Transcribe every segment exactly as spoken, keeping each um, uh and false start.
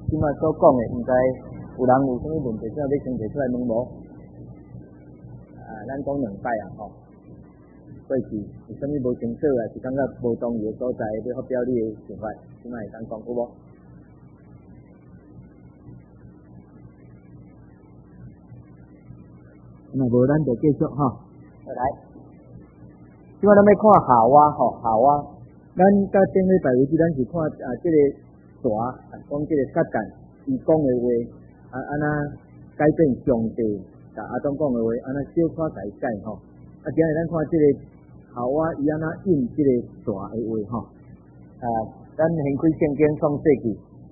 即摆所讲的，毋知有人有啥物问题，要先提出来问无？啊，咱讲两摆啊，吼。过去有啥物无清楚啊，是感觉无同意的所在，要发表你的想法，即摆会当讲好无？那无咱就继续吼。来，即摆咱要看夏娃吼，夏娃，咱甲顶礼拜为止，咱是看啊，即、这个蛇啊，讲即个撒旦伊讲的话，啊，安那改变上帝甲阿当讲的话，安那小可改改吼。啊，今日咱看即、这个夏娃伊安那应即个蛇的话吼。啊，咱先开圣经创世纪。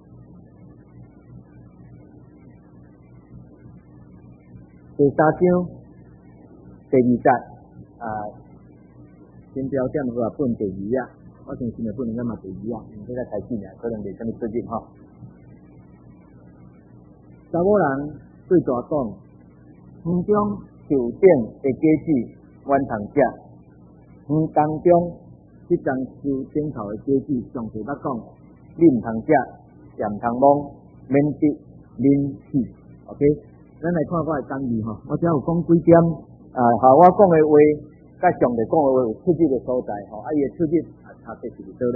第三章第二节啊，新标点我本第二啊，我相信的本应该嘛第二啊，毋过较开始尔，可能袂啥物出入吼。查某人对大讲，园中树顶的果子原通食，园当中即丛树顶头的果子，上帝捌讲，你毋通食，也毋通摸，免得恁死。OK。咱来看我的讲义吼，我只有讲几点啊，和我讲的话，甲上帝讲的话有出入的所在吼，啊伊的出入啊差别是伫倒落。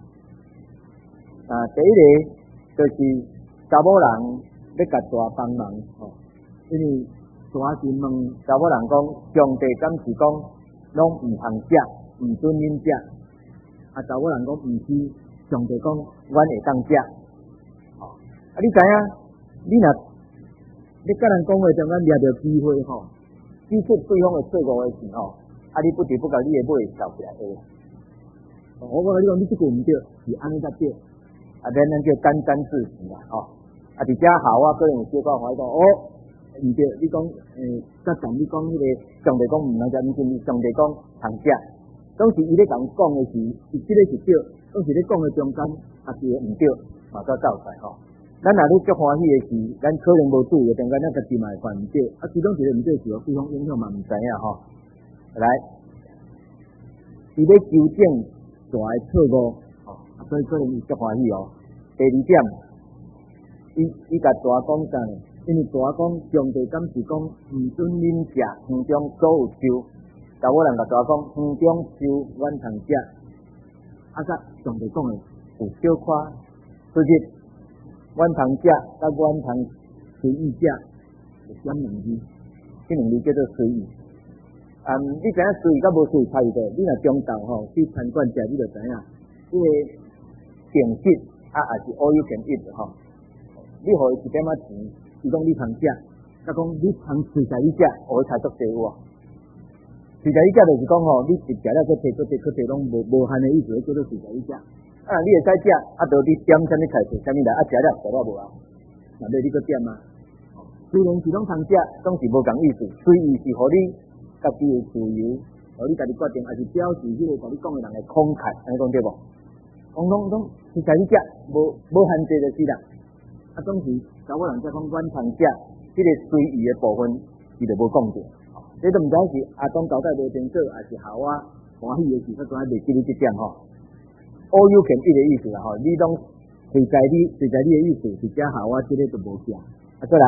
啊，第一个就是查某人要甲蛇帮忙吼，因为蛇是问查某人讲，上帝敢是讲拢毋通食，毋准恁食？啊，查某人讲毋是，上帝讲阮会当食。吼，啊你知影？你若你甲人讲话中间掠着机会吼，即使对方会错误的时候，啊，你不得不甲你的尾翘起来学。我讲你讲你即句毋对，是安尼才对，啊，免咱叫沾沾自喜啦吼。啊，伫遮下我个人有小可怀疑讲，哦，毋对，你讲诶，甲但你讲迄个上帝讲毋能食，毋是上帝讲通食，当时伊咧甲讲的是，是即个是对，当时咧讲的中间也是毋对，嘛才走出来吼。咱若咧足欢喜的是，咱可能无注意，中间咱家己嘛会犯毋对，啊，其中一个毋对是互对方影响嘛毋知影吼。来，伊咧纠正蛇的错误，吼，所以可能伊足欢喜哦。第二点，伊伊甲蛇讲啥呢？因为蛇讲上帝敢是讲毋准恁食园中所有树，查某人甲蛇讲园中树阮通食，啊，甲上帝讲的有小可出入。阮通食，甲阮通随意食，是点两字，这两字叫做随意。啊，你知影随意甲无随意差异在？你若中昼吼去餐馆食，你就知影，这个定时啊，也是 all you can eat 吼。你互伊一点仔钱，伊讲你通食，甲讲你通随在伊食，互伊差足济有啊。随在伊食就是讲吼，你一食了再摕，再摕，再摕拢无无限的意思，叫做随在伊食。啊，你会使食，啊，到底点啥物菜，摕啥物来，啊，食了食了无啊？那要你搁点啊？虽然是拢通食，总是无共意思。随意是互你家己的自由，互你家己决定，也是表示迄个甲你讲的人的慷慨，安尼讲对无？讲拢拢是家己食，无无限制就是啦。啊，总是查某人才讲阮通食，即个随意的部分，伊就无讲着。这都毋知是阿当交代无清楚，还是夏娃欢喜的时，才怎啊袂记你这点吼。all you can eat 的意思啦吼，你拢随在你随在你的意思，是遮下我即个就无食。啊，再来，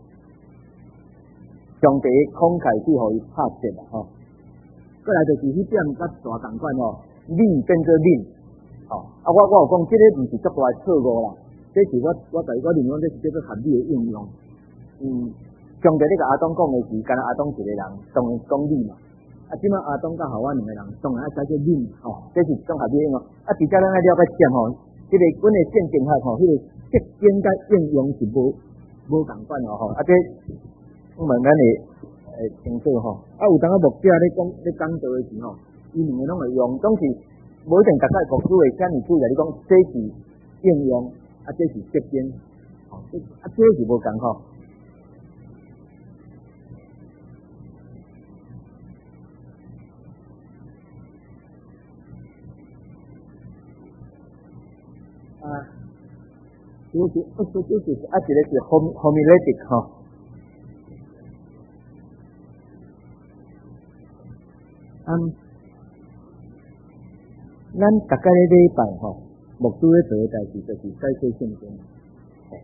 上帝慷慨去互伊拍折啦吼。再来就是迄点甲大同款吼，恁变做恁吼。啊，我我有讲，即个毋是足大的错误啦，这是我我家己我认为这是叫做合理的应用。嗯，上帝咧甲阿当讲的是，干那阿当一个人，当然讲你嘛。啊，即摆阿当甲夏娃两个人，当然爱解决恁吼，这是综合理应用。啊，而且咱爱了解点吼，这个阮的圣经学吼，迄、那个结晶甲应用是无无共款哦吼。啊，这我问咱的诶清楚吼。啊，有当个牧者咧讲咧讲道的时候，伊两个拢会用，总是无一定大家牧师会啥物事来你讲，这是应用，啊，这是结晶，吼，啊，这是无共吼。啊，这个是这个就是啊，这个是 homiletic 吼。嗯，咱大家咧礼拜吼，牧师咧做诶代志就是解释圣经。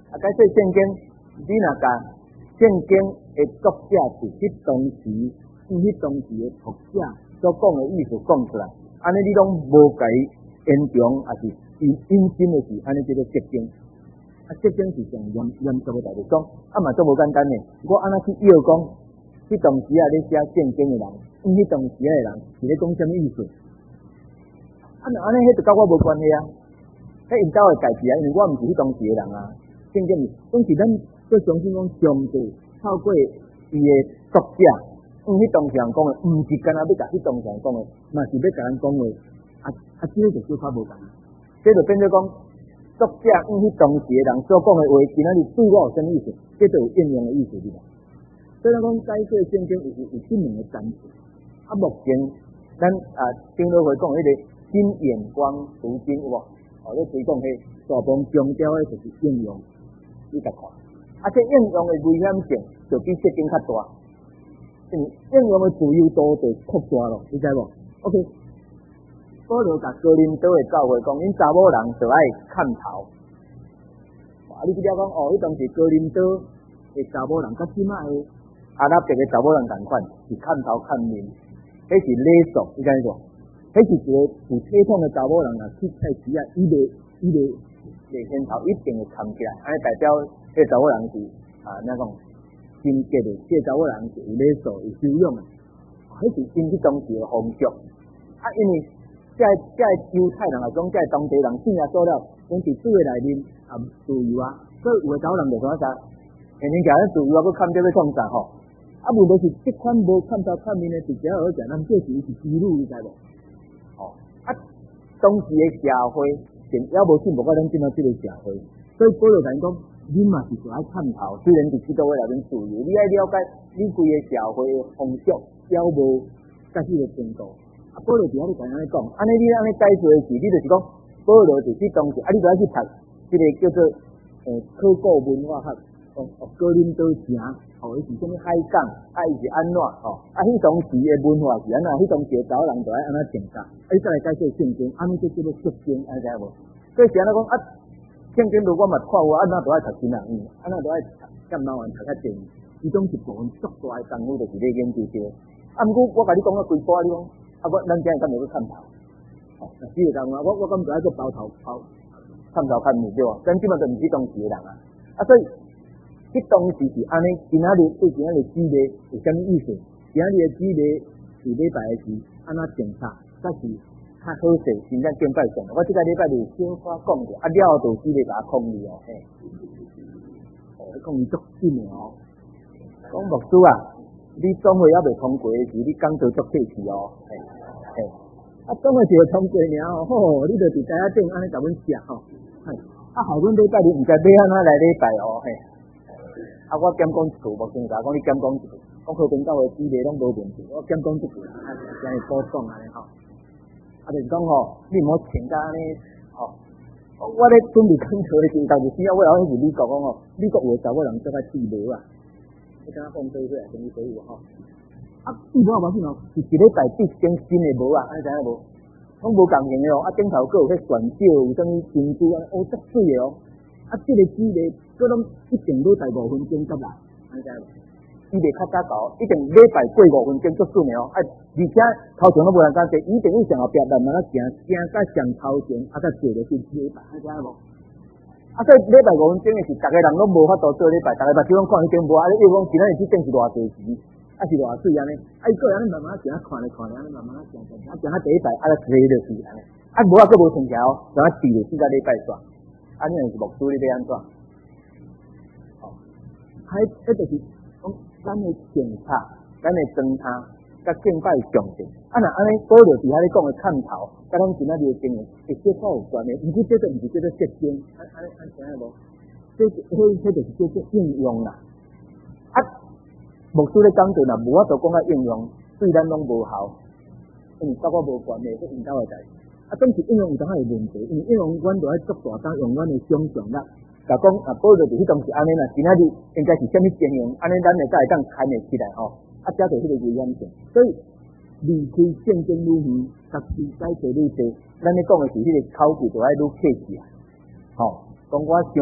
啊，解说圣经，你若甲圣经的作者是迄当时，伊迄当时的读者所讲的意思讲出来，安尼你拢无甲伊严重，还是因因心的事，安尼叫做结晶。啊，结晶是上严严重的代志，讲啊嘛都无简单的。我安那去要讲，迄当时啊咧写圣经的人，因迄当时的人是咧讲什么意思？啊，那安尼迄就甲我无关系啊，迄因兜的代志啊，因为我毋是迄当时的人啊。圣经总是咱要相信讲上帝透过伊的作者，因迄当时人讲的，毋是干那要甲迄当时人讲的，嘛是要甲咱讲的。啊啊，这个就小可无共，这就变做讲作者因迄当时的人所讲的话，今仔日对我有啥意思？这就有应用的意思对吧？所以讲解说圣经有有有这两个层次。啊，目前咱啊顶落会讲迄个新眼光读经有无？哦，咧推广迄大部分强调的就是应用。你甲看，啊，这应用的危险性就比圣经较大，因为应用的自由度就扩大咯，你知无 ？OK， 保罗甲哥林多的教会讲，因查某人就爱看头。啊，你记了讲哦，迄当时哥林多的查某人甲即卖的阿拉伯的查某人同款，是看头看面，迄是礼俗，你知无？迄是一个有体统的查某人啊，去菜市啊，伊袂伊袂。个先头一定会扛起来，安尼代表这查某人是啊，那种真结的，这查某人是有礼数、有修养的，迄是因迄当时的风俗。啊，因为这这犹太人来讲，这当地人信耶稣了，讲伫主的内面啊自由啊，所以有的查某人就讲啥，天天讲咱自由啊，要看这要创啥吼。啊，无就是这款无看头看面的，直接好讲，咱这是是基路，你知无？哦，啊，当时的社会。也无信无过咱进到这个社会，所以保罗讲讲，你嘛是就爱探讨，虽然伫基督教内面自由，你爱了解你规个社会的风俗，也无甲迄个程度。啊，保罗伫遐咧讲安尼讲，安尼你安尼解说的是，你就是讲保罗就是当时，啊，你就爱去读这个叫做诶考古文化学，哦哦，哥林多城，哦，伊是啥物海港，啊，伊是安怎，哦，啊，迄当时的文化是安怎，迄当时的查某人就爱安怎定价。啊！你再来解说圣经，安尼就叫做结晶，安知无？所以是安尼讲啊，圣经如果嘛看有，安那都爱读新人语，安那都爱读减老人读较济。其中一部分足大的功夫就是咧研究这个。啊，毋过我甲你讲啊，规波你讲，啊，我咱今日敢会去探讨？哦，只个讲啊，我我敢就爱去包头包探讨看面对无？咱基本就毋是当时的人啊。啊，所以迄当时是安尼，今仔日对今仔日主题有啥物意思？今仔日的主题是礼拜的时，安那检查。但是较好势，真正敬拜上。我即个礼拜就小可讲者，啊了后就只个甲我抗议哦，嘿，哦，抗议足紧的哦。讲牧师啊，你总会还未通过的时，你讲到足客气哦，嘿，嘿，啊总会就通过尔哦，吼，你就伫台仔顶安尼甲阮写吼，嘿，啊后阮礼拜你毋知要安怎来礼拜哦，嘿，啊我减讲一句，牧师甲讲你减讲一句，讲靠边教的主题拢无问题，我减讲一句，啊，真系保障安尼吼。啊，就是讲吼，你毋好穿甲安尼吼。我咧准备讲课的时候，当时时啊，我有去美国讲吼，美国有查某人做较自无啊，你敢若放对水啊，什么水有吼？啊，自无啊，无啥咯，是一礼拜必更新的无啊，安知影无？拢无共型的哦，啊顶头佫有迄旋钮，有啥物珍珠啊，哦，足水的哦。啊，这个主题佫拢一定要在五分钟接来，安知影无？伊袂较早到，一定礼拜过五分钟足准的哦。啊，而且头前都无人敢坐，伊一定要上后壁慢慢啊行，行到上头前，啊才坐落去礼拜，知影无？啊，所以礼拜五分钟的是，逐个人拢无法度做礼拜，逐个目睭拢看迄顶无，啊，又讲今仔日即顶是偌济时，啊是偌水安尼，啊伊个安尼慢慢行，看咧看咧，安尼慢慢行行，啊行到第一拜，啊才坐落去安尼，啊无啊佫无成条，就啊伫落四个礼拜煞，啊尼就是牧师你要安怎？哦，还迄就是。咱的检查，咱的侦查，甲敬拜上帝。啊，若安尼保罗伫遐咧讲的探头，甲咱今仔日的经验，会小可有关的。毋过这个毋是叫做结晶，安安安知影无？这迄迄就是叫做应用啦。啊，牧师咧讲着若无法度讲啊应用，对咱拢无效，因为甲我无关的，这因兜的代志。啊，总是应用有当下的问题，因为应用阮就爱足大胆用阮的想象力。甲讲啊，保罗就是迄当时安尼啦，今仔日应该是啥物经营，安尼咱会才会当牵会起来吼。啊，遮就是迄个危险性，所以离开圣经愈远，学习解释愈多，咱咧讲的是迄个口句就爱愈客气啊。吼，讲我想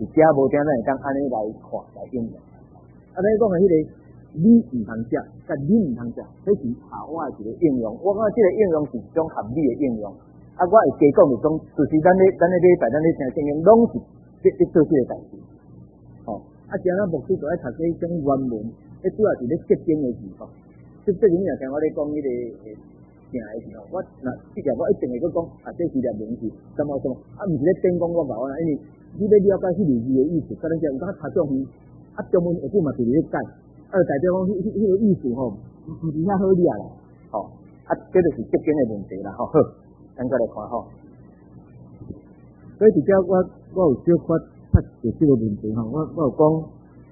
伫遮无定咱会当安尼来看来应用。啊，咱讲的迄个你毋通食，甲你毋通食，这是校外一个应用。我感觉这个应用是一种合理的应用。啊，我会加讲就讲，就是咱咧咱咧礼拜，咱咧听圣经，拢是咧咧做这个代志。吼、哦，啊，今仔牧师就爱读这种原文，迄主要是咧结经的字吼。即这里面也听我咧讲迄个正的字吼，我若即个我一定会去讲，啊，这是条名字，什么什么，啊，毋是咧变讲我搞啊，因为你要了解迄个字的意思，可能就有当读中去，啊，中文下久嘛就是咧改，啊，代表讲迄迄迄个意思吼，毋是遐好理啊啦，吼、哦，啊，这就是结经的问题啦，吼、哦，好，咱再来看吼。所以伫遮我我有小可察着即个问题吼，我我有讲，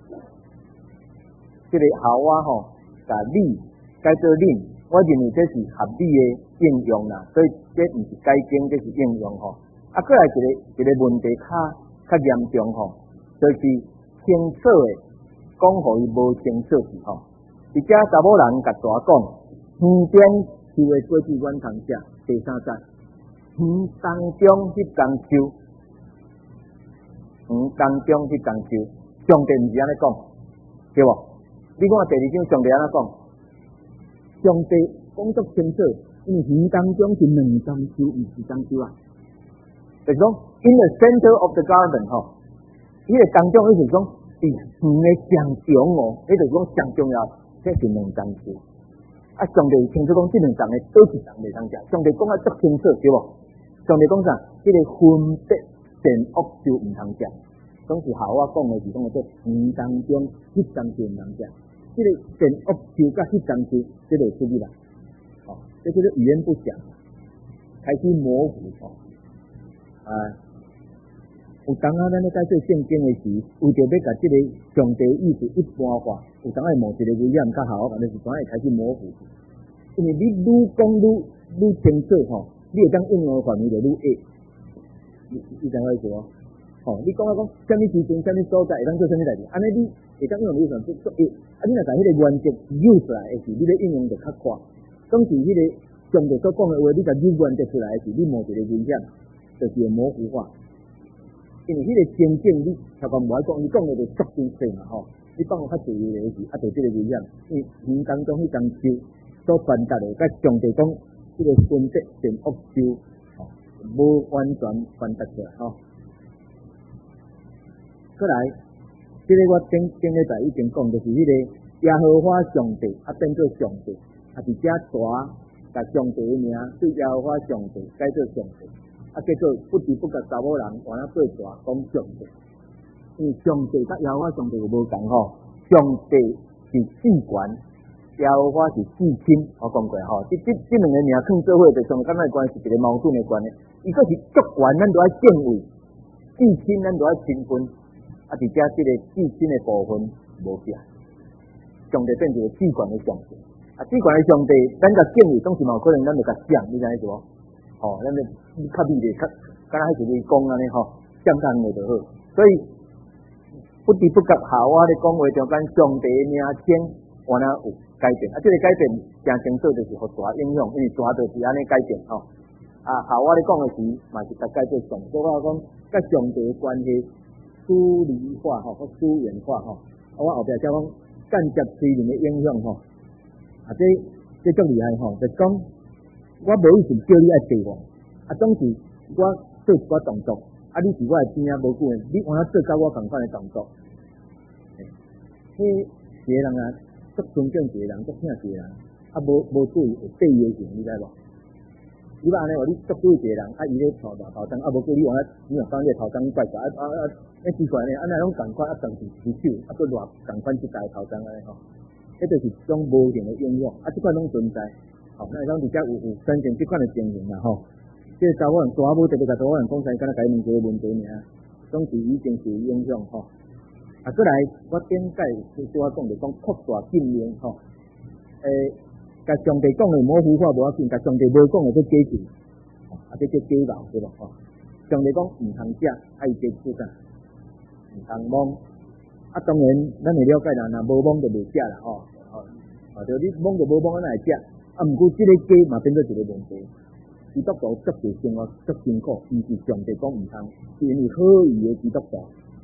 即、這個校啊吼，甲你改做恁，我認為這是合理的應用啦，所以這毋是改經，這是應用吼。啊，過來一個一個問題較較嚴重吼，就是清楚的講互伊無清楚去吼。而且查某人甲大講，園邊樹的果子阮通食，第三節，園當中迄工樹，園當中迄工樹，上帝毋是安尼講，對無？你看第二章上帝安怎講？上帝講足清楚，因為園當中是兩種樹，毋是種樹啊。就是講 in the center of the garden 吼，伊個當中意思講，是園嘅上中哦，迄就是講上重要，這是兩種樹。啊，上帝清楚講，這兩種嘅倒一種袂通食。上帝講啊足清楚，對無？上帝講啥？這個分別善惡樹毋通食。總是校我講嘅是講個園當中迄種樹毋通食。這個善惡樹甲迄種樹，這就出去啦。哦，這就是語言不詳，開始模糊哦。啊，有當啊，咱咧解說聖經嘅時，為着要甲這個上帝意思一般化，有當會冒一個危險，較校我，但是當會開始模糊。因為你愈講愈愈清楚吼，你會當應用範圍就愈狹。你你知我意思無？吼，你講啊講，啥物時陣、啥物所在會當做啥物代志，安尼你會當應用你上足足狹。啊，你若甲迄個原則用出來的時，你咧應用就較快。總是迄個上帝所講嘅話，你甲用原則出來的時，你冒一個危險。就是會模糊化，因為迄個真正你頭先無愛講，你講嘅就足真實嘛吼。你講較自由嘅時，啊，就即個危險。因為園當中迄種樹所傳達嘅，甲上帝講，即個分別善惡樹，吼，無完全傳達出來吼。過來，即、這個我頂頂禮拜已經講，就是迄個耶和華上帝啊變做上帝，啊佇遮大，甲上帝嘅名對耶和華上帝改做上帝。啊，結果不知不覺查某人換啊做大講上帝，因為上帝甲耶和華上帝有無共吼，上帝是至權，耶和華是至親，我講過吼，即即即兩個名放做伙，就上敢若關係一個矛盾的關係。伊個是足權，咱就愛敬畏；至親，咱就愛親近。啊，佇遮即個至親的部分無變，上帝變做至權的上帝。啊，至權的上帝，咱甲敬畏，總是嘛有可能咱就甲想，你知影無？哦，咱咧較美麗，較敢若迄一個講安尼吼，相當嘅就好。所以不知不覺校我咧講話中間上帝嘅名稱，原來有改變。啊，這個改變正清楚就是互大影響，因為大就是安尼改變吼。啊，校我咧講嘅時，嘛是甲改做上，所以我講甲上帝嘅關係疏離化吼，或疏遠化吼。啊，我後壁才講間接催眠嘅影響吼。啊，這這足厲害吼，就講。我無意思叫你愛地我，啊，總是我做一寡動作，啊，你是我的邊仔無久的，你換啊做甲我同款的動作，迄一個人啊，足尊敬一個人，足聽一個人，啊，無無注意會背伊的情，你知無？你話安尼話，你足注意一個人，啊，伊咧頭大頭髒，啊，無久你換啊，你若講你頭髒怪怪，啊啊啊，迄奇怪呢，啊，那種共款啊，當時舉手，啊，佫偌共款一大頭髒安尼吼，迄就是一種無形的影響，啊，即款攏存在。吼，那講而家有有產生即款嘅情形啦吼，即係查某人大母特別甲查某人講曬，敢若家己問一個問題爾，總是已經受影響吼。啊，過來我點解即我講就講擴大禁令吼，誒，甲上帝講嘅模糊化無要緊，甲上帝無講嘅都解決，啊，即叫假鬧對無吼？上帝講毋通食，啊伊解決啥？毋通摸，啊當然咱會了解啦，若無摸就袂食啦吼，吼，啊，就你摸就無摸，咱會食。啊，毋過即個假嘛變做一個問題，基督徒足濟生活足辛苦，毋是上帝講毋通，是因為好意嘅基督徒，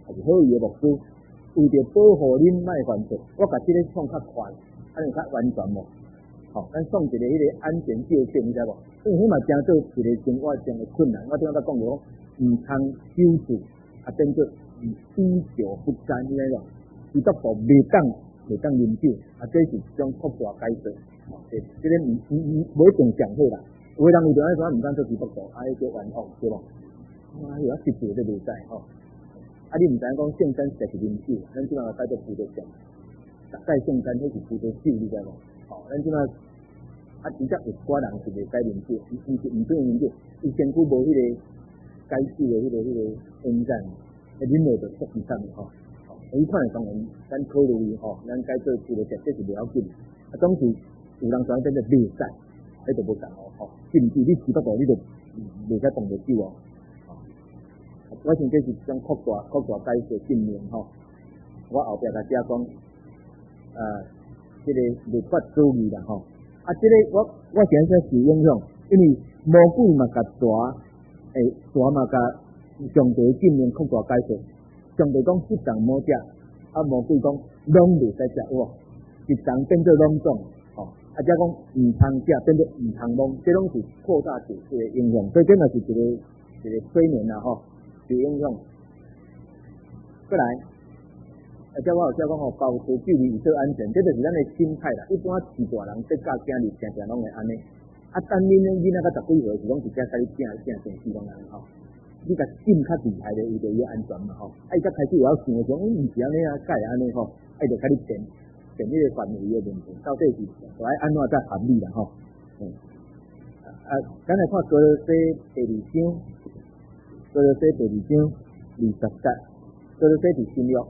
还是好意的牧师，为着保护恁莫犯罪，我甲即个创较快，安尼较完全无。吼、哦，咱创一个迄个安全界限，你知无？因为迄嘛真做一个生活上的困难。我顶下甲讲过，毋通久住，啊变做滴酒不沾，你知无？基督徒袂当袂当啉酒，啊这是一种扩大改造。哦，这这个毋毋毋无一定上好啦。有的人有着安怎毋敢做基督徒，啊迄叫冤枉，对无？啊，有啊实际都袂使吼。啊，你毋知影讲圣餐实是啉酒，咱即马改做葡萄酒，逐摆圣餐迄是葡萄酒，你知无？吼、哦，咱即马。啊，真正有寡人是袂使啉酒，伊伊是毋准啉酒，伊身躯无迄个解酒的迄、那个迄、那个烟站，啊，啉落就出事产的吼。吼，伊看当然，咱考虑伊吼，咱改做一个食，这是袂要紧。啊，总是有人想变做袂使，迄就无共哦。吼，禁止你基督徒，你就袂使动着酒哦。我想这是一种扩大扩大改革进程吼。我后壁甲写讲，啊，这个律法主义啦吼。啊，这个我我现在受影响，因为魔鬼嘛甲蛇，诶，蛇嘛甲上帝进行扩大解释。上帝讲一丛魔食，啊魔鬼讲拢袂使食，有无？一丛变做拢种，吼、哦，啊则讲毋通食变做毋通摸，这拢是扩大解释的影响。所以这嘛是一个一个催眠啦，吼、哦，受影响。过来。啊，即我有写讲吼，保持距离以测安全，这就是咱的心态啦。一般自大人在教囝儿，常常拢会安尼。啊，等恁的囡仔到十几岁是拢是只甲你正正正式拢安尼吼。你甲禁较厉害的，伊就伊安全嘛吼。啊，伊才开始有晓想讲，嗯，毋是安尼啊，改安尼吼，啊，伊就甲你辩辩迄个范围的问题，到底是该安怎才合理啦吼。嗯。啊，咱来看哥罗西第二章，哥罗西第二章二十节，哥罗西是新约。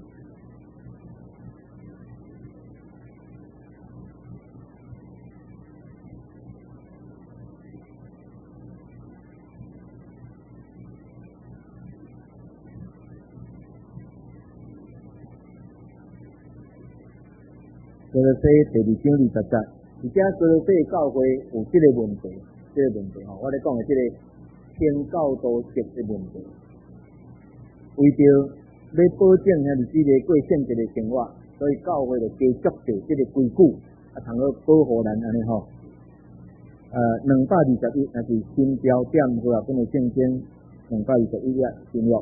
哥罗西第二章二十节，而且哥罗西教会有这个问题，这个问题吼，我咧讲的这个天教导式的问题，为着要保证遐日子咧过圣洁的生活，所以教会就加注着这个规矩，啊，通好保护咱安尼吼。呃，两百二十一，那是新标点或者本的圣经，两百二十一页新约。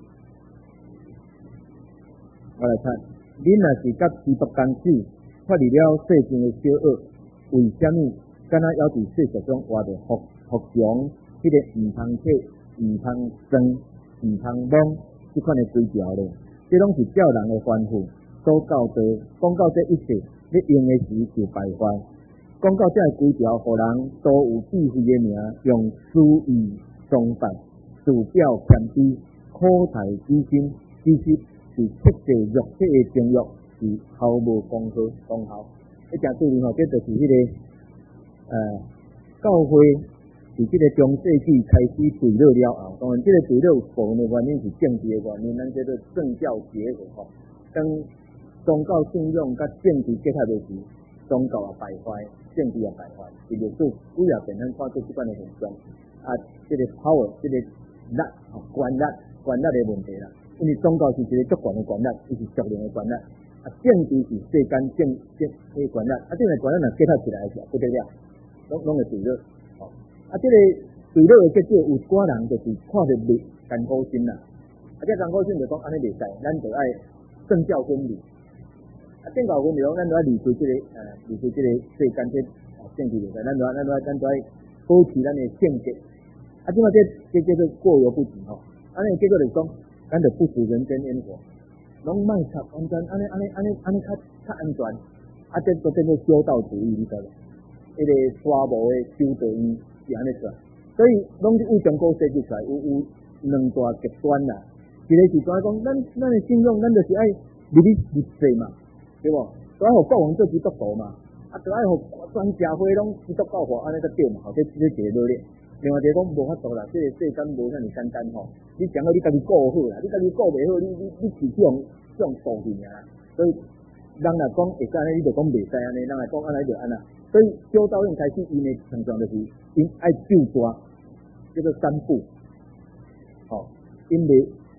我来看，恁若是甲基督同死。脱离了世间的小恶，为虾米敢若还伫世俗中活着服服从迄个毋通吃、毋通装、毋通摸即款的规条咧？这拢是叫人的吩咐，所教导。讲到这一切，要用的时就败坏。讲到这规条，互人都有智慧的名，用私意装扮，自表谦卑，苦待之心，其实是切着肉体的情欲。是毫无功效功效，一正注意吼，这就是迄、那个呃教会伫这个中世纪开始堕落了后，当然这个堕落部分的原因是政治的原因，咱叫做政教结合吼。当宗教信仰甲政治结合的时，宗教也败坏，政治也败坏，是历史几啊遍咱看出这款的现象。啊，这个 power， 这个力吼，权力权力的问题啦，因为宗教是一个足权的权力，伊是属灵的权力。啊，政治是世间政政迄个权力，啊，这个权力若结合起来是不得了，拢拢会堕落。吼、哦，啊，这个堕落的结果，有寡人就是看着袂艰苦心啦。啊，这艰苦心就讲安尼袂使，咱就爱政教分离。啊，政教分离讲，咱就爱离开这个呃，离开这个世间这政治袂使，咱就爱咱就爱咱就爱保持咱的圣洁。啊，即嘛这这叫做过犹不及吼。安尼结果就是讲，咱就不食人间烟火。拢卖插完全安尼安尼安尼安尼较较安全，啊，这都变做修道主义，你知无？迄个沙漠的修道院是安尼出来，所以拢是为中国设计出来，有有两大极端啦。一个是怎讲？咱咱的信仰，咱就是爱立立立誓嘛，对无？都爱互国王做基督徒嘛，啊，都爱互全社会拢基督教化，安尼才对嘛。吼，这这一个热烈。另外一个讲无法度啦，这个世间无遐尼简单吼。你讲到你家己顾好啦，你家己顾袂好，你你你是这种这种道理啊。所以人来讲会使安尼，你就讲袂使安尼；人来讲安尼就安那。所以修道院开始，因的常常就是因爱救抓，叫做三不。吼、哦，因袂袂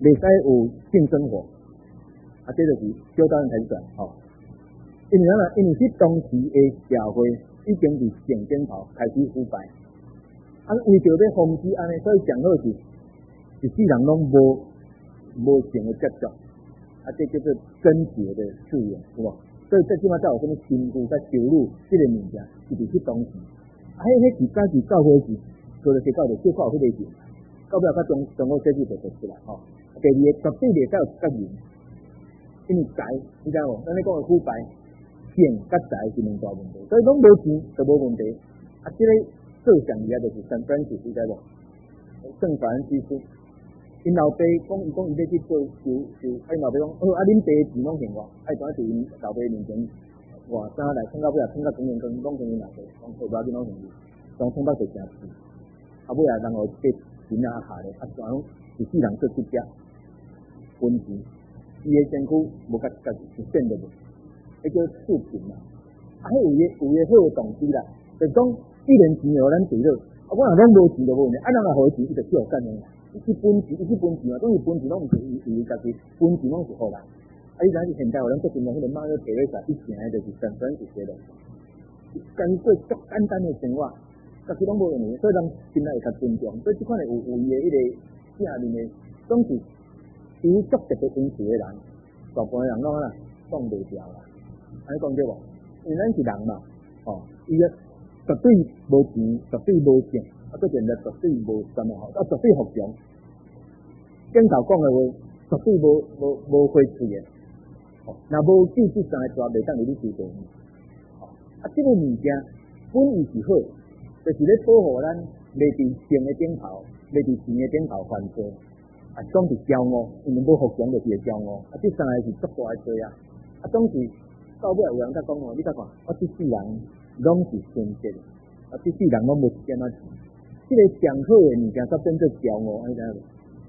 袂使有性生活，啊，这就是小导演开始算吼。因为啥？因为迄当时的社会已经伫性检讨开始腐败，啊，为着要防止安尼，所以上好是一世人拢无无性的接触，啊，这叫做贞洁的誓言，有无？所以这即马才有啥物新妇甲修女即个物件，是伫迄当时，啊，迄迄是早期教会时，做着是教着小可有迄个事，到尾甲中中国设计就做出来吼。第二个绝对袂使有责任，因为财，你知无？咱咧讲的腐败，性甲财是两大问题，所以拢无钱就无问题。啊，即个最上厉害就是San Francisco，你知无？圣法兰西斯。因老爸讲，伊讲伊要去做修修，啊，因老爸讲，哦，啊，恁爸钱拢还我，啊，当然是因老爸面前外衫来穿到尾啊，穿到整年跟拢跟因老爸，讲做偌紧拢容易，当冲到就诚死，啊，尾啊，人互这钱啊下咧，啊，全拢一世人做出家，分钱，伊的身躯无甲家己一点都无，迄叫视频嘛，啊，迄有诶有诶好动机啦，就是讲既然钱互咱赚了，啊，我若拢无钱就无问题，啊，人若互伊钱，伊就少干用。伊去分钱，伊去分钱嘛，当然分钱拢毋是伊伊家己，分钱拢是互人。啊，你知影是现在有咱做金融迄个马约提瑞莎，以前诶就是上转一些咯，干做足简单诶生活，家己拢无用诶，所以人心内会较尊重。所以即款诶有有伊诶迄个正面诶，总是有足特别因素诶人，大部分人拢啊挡袂掉啦。安尼讲对无？因为咱是人嘛，吼、哦，伊个绝对无钱，绝对无性。啊，个人咧绝对无什么好，啊，绝对服从。镜头讲嘅话，绝对无无无回嘴嘅。哦，若无记这三个字，袂当你去收到。哦，啊，这个物件本意是好，就是咧保护咱袂伫性嘅顶头，袂伫钱嘅顶头犯错。啊，总是骄傲，因为无服从就是会骄傲。啊，这三个是足大嘅罪啊。啊，总是到尾有人甲讲哦，你甲看，我这世人拢是纯洁，啊，这世人拢无一点仔钱。这个上好的物件，才变做骄傲，你知影无？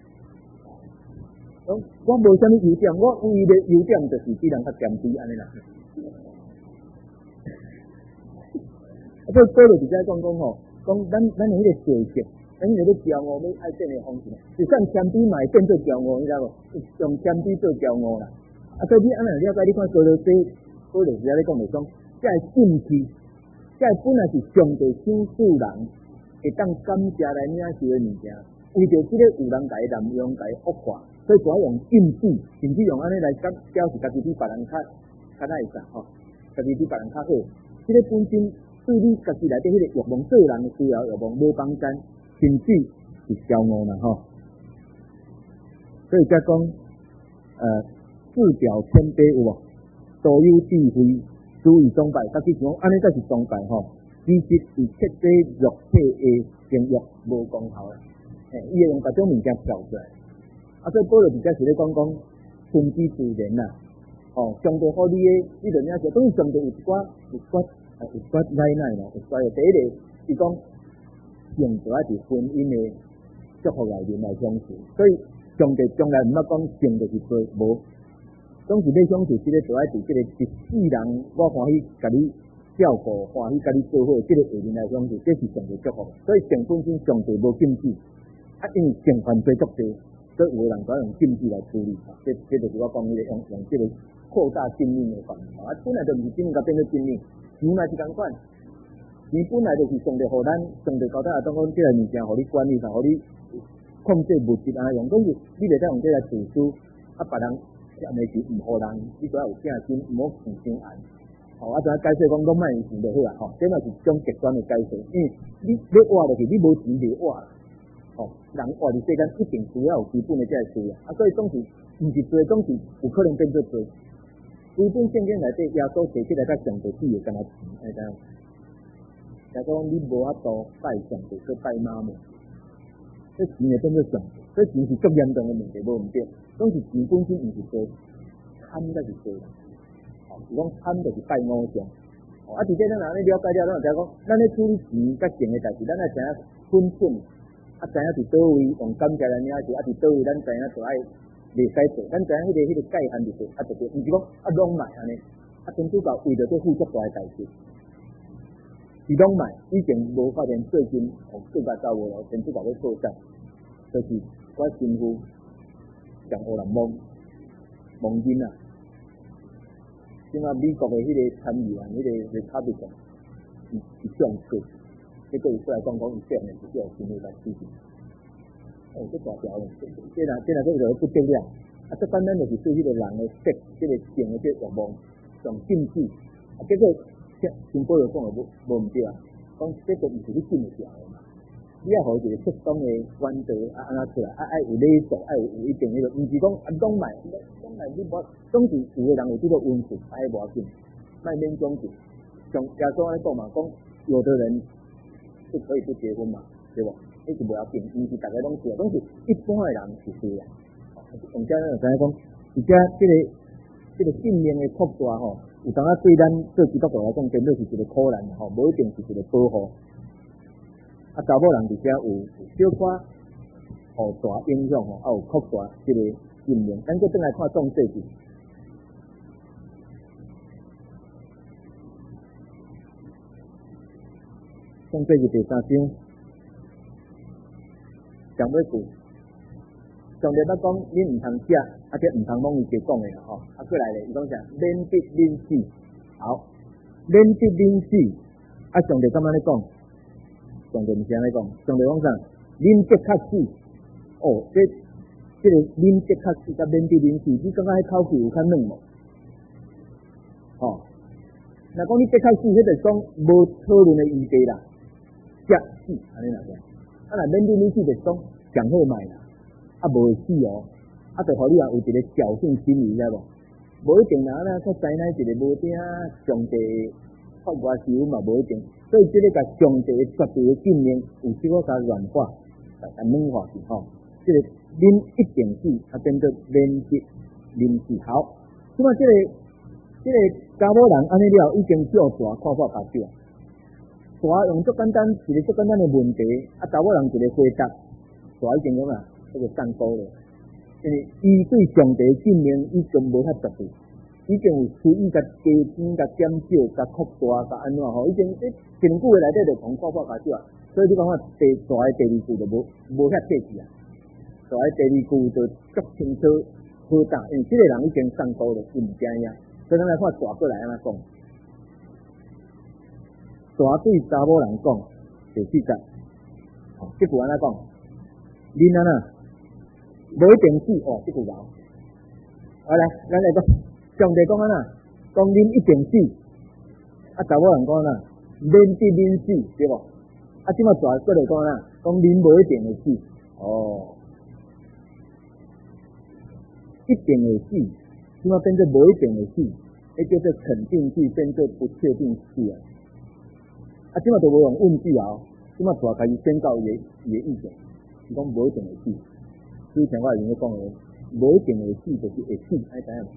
讲我无啥物优点，我唯一的优点就是比人较谦卑安尼啦。啊，所以保罗伫遮讲讲吼，讲咱咱的迄个罪性，咱迄个要骄傲要爱变的方式，就算谦卑嘛会变做骄傲，你知无？用谦卑做骄傲啦。啊，所以你安尼了解，你看保罗这保罗伫遮咧讲就讲，这个禁忌，这本来是上帝赏赐人。会当感谢来领受的物件，为着即个有人家滥用、家恶化，所以就要用禁止，甚至用安尼来表表示家己比别人较较耐啥吼，家己比别人较好。即、这个本身对你家己内底迄个欲望，做人的需要欲望无帮干，甚至是骄傲啦吼。所以才讲，呃，自表谦卑有无？多有智慧，足以崇拜。家己讲安尼才是崇拜吼。其实是彻底肉体的情欲无功效的，诶，伊会用各种物件跳出来。啊，所以保罗伫遮是咧讲讲顺其自然啦。哦，上帝互你的，你着领受。当然上帝有一寡有一寡啊有一寡奶奶咯，有一寡的第一个，是讲性就爱伫婚姻的祝福内面来享受。所以上帝从来毋捌讲性就是罪，无，总是要享受即个就爱伫即个一世人我欢喜甲你。照顾欢喜，甲你做好，即、这个下面来讲是，这是上帝祝福。所以性本身上帝无禁止，啊，因为性犯罪足多，所以有人就用禁止来处理。这这就是我讲迄个用用这个扩大禁令的方法。啊，本来就毋是禁令，甲变做禁令，钱嘛是共款。钱本来就是上帝互咱，上帝交代啊，当讲即个物件，互你管理，上互你控制物质啊用。总是你袂使用这来自私，啊，别人欠的钱毋互人，你都要有正心，毋好互相爱。哦，啊，就解释讲，拢卖钱就好啦，吼、哦，这嘛是一种极端的解释，因为你要活落去，你无钱就活啦，吼、哦，人活伫世间一定需要有基本的这个需要，啊，所以总是毋是罪，总是有可能变做罪。基本圣经内底，耶稣提起来甲上帝比的干那钱，你知影？假讲你无法度拜上帝，去拜妈妈，这钱会变做上帝，这钱是足严重的问题，无毋对，总是钱本身毋是罪，贪才是罪啦。是讲贪就是拜偶像，哦，啊，而且咱若咧了解了，咱就知影讲，咱咧处理钱甲性的代志，咱爱知影分寸，啊，知影伫倒位用感谢来领受，啊，伫倒位咱知影就爱袂使做，咱知影迄、那个迄、那个界限就是，啊，就对，毋是讲啊拢卖安尼，啊，天主教为着这付出大的代志，是拢卖，以前无发现最近哦，世界走无咯，天主教要扩散，就是我媳妇将乌人蒙蒙囡啊。即马美国的迄个参议员，迄、那个那卡比讲，伊伊上过，结果伊出来讲讲伊上的是叫新的来支持。哦，这大条嘞，这若这若这个不得了，啊，最简单就是对迄个人的色，这个性的这欲望上禁止，啊，结果新保罗讲的无无毋对啊，讲这个毋是你禁得掉的嘛，你要互一个适当的原则啊安怎出来，啊爱有礼数，爱有有一定迄个，毋是讲啊拢卖。你无，总是有个人有这个温度，哎，无要紧，卖免讲究。像耶稣安尼讲嘛，讲有的人是可以不结婚嘛，对不？那是无要紧，毋是大家拢是，拢是一般的人是对啊。从这样知影讲，而且这个这个信念的扩大吼，有当啊对咱做基督徒来讲，真的是一个苦难吼，无一定是一个保护。啊，查某人而且有有小可互大影响吼，啊有扩大这个。信念，咱再转来看创世纪，创世纪第三章，上尾句，上帝捌讲恁毋通食，啊且毋通罔伊家讲的啦吼，啊过来咧，伊讲啥？免得恁死，好，免得恁死，啊上帝怎么咧讲？上帝毋是安尼讲，上帝讲啥？恁的确死，哦，这。这个恁的确死甲免得恁死，你感觉迄口气有较软无？吼，若讲你的确死，迄就是讲无讨论的余地啦，食死安尼啦个。啊，若免得恁死，就是讲上好卖啦，啊无会死哦，啊就互你啊有一个侥幸心理，知无？无一定啦，咱较知影一个无定上帝发外事嘛，无一定。所以这个甲上帝绝对的信念，有时我甲软化，甲甲软化去吼，这个。恁一定是啊，变做免得恁是好。即嘛，即个即个查某人安尼了，已经叫大看法拍手。大用足简单，一个足简单的问题，啊，查某人一个回答，大已经讲啊，这个上钩了。因为伊对上帝信念已经无遐绝对，已经有随意甲加减、甲减少、甲扩大、甲安怎吼，已经一整句话内底就从看法拍手啊。所以你讲啊，第大的第二句就无无遐客气啊。所以第二句就足清楚好答，因为这个人已经上钩了，伊毋知影。所以咱来看大过来安怎讲，大对查某人讲，第四节，哦，这句安怎讲？恁安那无一定死哦，这句话。好来，咱来讲，上帝讲安那，讲恁一定死，啊查某人讲安那，免得恁死，对无？啊，即马大过来讲安那，讲恁无一定会死，哦。一定会死，即马变做无一定会死，迄叫做肯定句变做不确定句啊。啊，即马就无用问句啊，即马大开始宣告伊伊的意见，是讲无一定会死。之前我已经讲过，无一定会死就是会死，爱知影。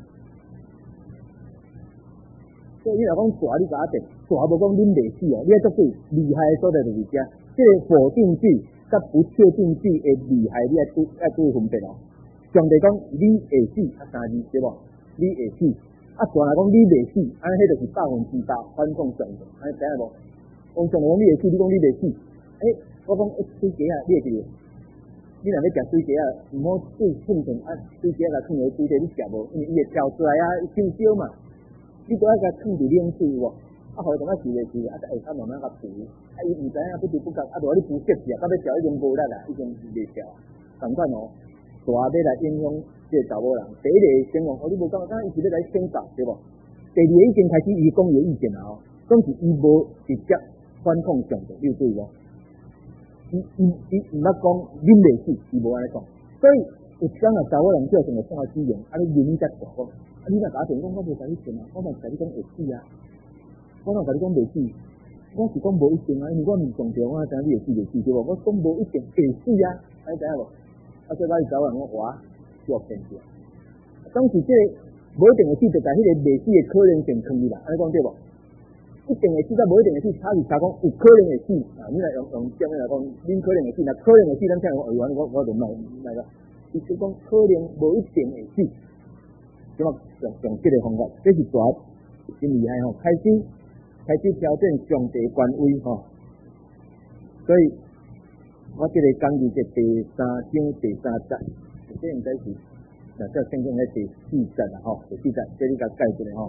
所以你若讲大，你甲我定，大无讲恁袂死哦，你要做对厉害的所在就是遮，即个否定句甲不确定句的厉害，你要注要注意分别哦。上帝讲你会死，啊三字对无？你会死，啊大来讲你袂死，安尼迄就是百分之百反抗上帝，安尼知影无？我上帝讲你会死，你讲你袂死，诶、欸，我讲诶水鸡啊，你会记住？你若要食水鸡啊，毋好水碰碰啊，水鸡啊，放落水底你食无，因为伊会跳出来啊，伤少嘛。你都要甲放伫冷水无？啊，互伊当啊试袂试，啊，下骹慢慢甲浮，啊，伊毋知影不知不觉，啊，如果你浮急去啊，到尾跳已经无力啦，已经袂跳，同款哦。大要来影响这个查某人，第一个先讲，哦，你无讲，刚伊是要来宣告，对无？第二个已经开始伊讲伊的意见啦哦，总是伊无直接反抗上帝，你有注意无？伊伊伊毋捌讲恁袂死，伊无安尼讲，所以有当啊查某人叫成个看资源，啊你人才大讲，啊你若打电讲，我无甲你信啊，我嘛甲你讲会死啊，我哪甲你讲袂死？我是讲无一定啊，因为我毋上帝，我哪知影你会死袂死对无？我讲无一定会死啊，安知影无？啊，所以把伊查某人讲话叫骗去，当时这个无一定会死，就甲迄个袂死的可能性藏去啦，安尼讲对无？一定会死，甲无一定会死，差是差讲有可能会死啊！你来用用正来讲，恁可能会死，若可能会死，咱听讲学员我我就卖卖个，伊是讲可能无一定会死，咁啊用用这个方法，这是大真厉害吼，开始开始挑战上帝权威吼，所以。我这个讲义的第三章第三节， 这应该是，那这圣经的第四节啦吼，第四节，这你甲解一下吼。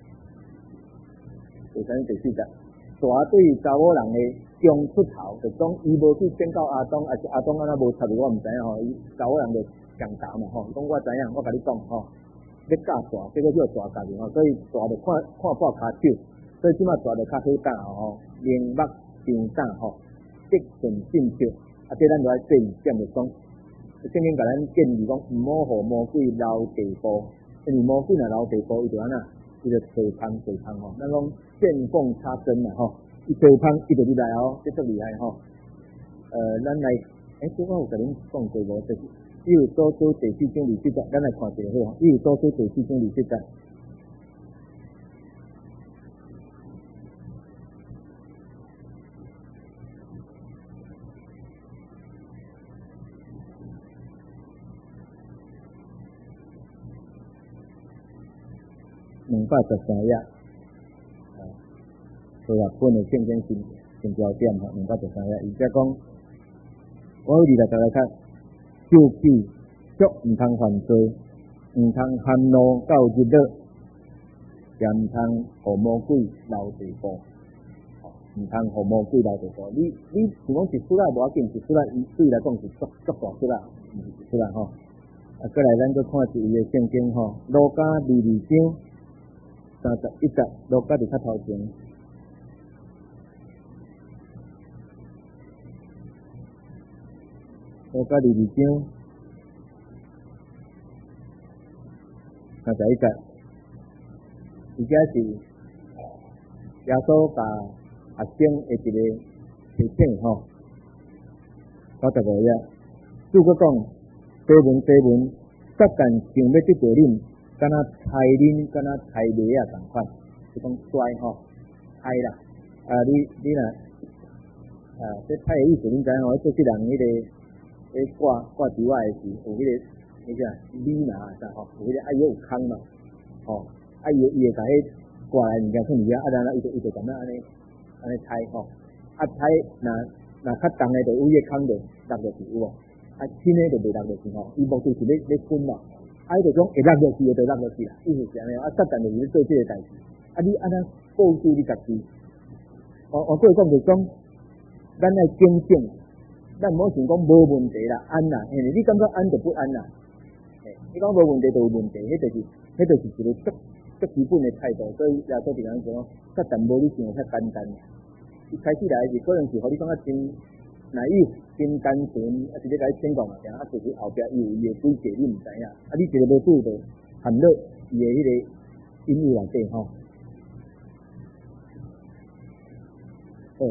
第三第四节，蛇对查某人的中出头，就讲伊无去见到阿东，还是阿东安那无插入我毋知影吼，伊查某人就强答嘛吼，讲我知影，我甲你讲吼，要教蛇，结果叫蛇教去吼，所以蛇就看看破骹手，所以即马蛇就较好教吼，明目张胆吼。即顺进少，啊！这咱就爱细点着讲。圣经甲咱建议讲，毋好互魔鬼留地步，因为魔鬼若留地步，伊就安那，伊就找芳找芳吼。咱讲见缝插针啦吼，伊找芳伊就入来哦，这足厉害吼。呃，咱来，诶，这我有甲恁讲过无？就是伊有所书第四章二十节，咱来看一下好。伊有所书第四章二十节。两百十三页，啊，所以本的圣经是成焦点吼，两百十三页。而且讲，我有二来大家看，救气足毋通犯罪，毋通含怒到日落，也毋通互魔鬼留地步，毋通互魔鬼留地步。你你是讲一出来无要紧，一出来伊对来讲是足足大出来，毋是一出来吼。啊，过来咱再看一位的圣经吼，路加二二章。三十一节，路加伫较头前。路加二二章三十一节，而且是耶稣甲学生的一个提醒吼。九十五页，主佫讲：西门西门，撒旦想要得着恁。敢若猜恁，敢若猜卖啊同款，就讲衰吼，猜啦。啊，你你若啊，这猜的意思恁知影吼？做些人迄、那个，迄挂挂伫我的时，有迄、那个，迄个米拿啥吼，有迄个啊有空嘛，吼，啊伊伊会甲迄挂来物件放伫遐，啊然后伊就伊就咁样安尼安尼猜吼，啊猜若若较重的就有迄个空就落落去有无？啊轻的就袂落落去吼，伊目的是要要分嘛。啊，伊就讲会落落去，就落落去啦，意思是安尼。啊，撒旦就是咧做即个代志。啊，你安怎保住你家己？我我过讲就讲，咱爱警醒，咱唔好想讲无问题啦，安啦。因为你感觉安就不安啦。诶，你讲无问题就有问题，迄就是迄就是一个足足基本的态度。所以耶稣就讲讲，撒旦无你想的较简单。一开始来是可能是互你感觉真哪有真单纯，啊，直接甲你宣讲啊，定啊，就是后壁伊有伊的规矩，你毋知影，啊，你一个无拄着，含落伊的迄个隐喻内底吼。哦，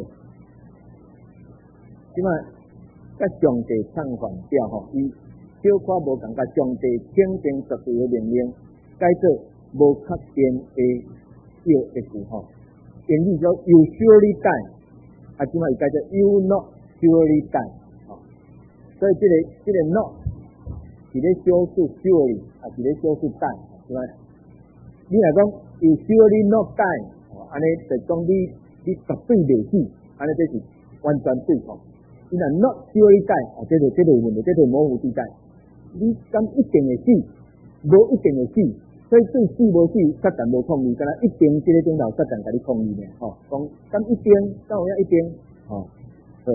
即摆甲上帝唱反调吼，伊小可无感觉上帝肯定绝对的命令，改做无确定的要一句吼，英语叫 You surely die， 啊，即摆伊改做 You not surely die。所以这个这个 not 是咧小数 surely， 啊是咧小数 die， 是吧？你若讲 you surely not die， 安尼就讲你你绝对袂死，安尼这是完全对错。你若 not surely die， 啊这就这就有问题，这就模糊地带。你敢一定会死，无一定会死，所以对死无死，撒旦无抗议，敢若一定这个顶头撒旦甲你抗议呢，吼，讲敢一定，敢有影一定，吼，好。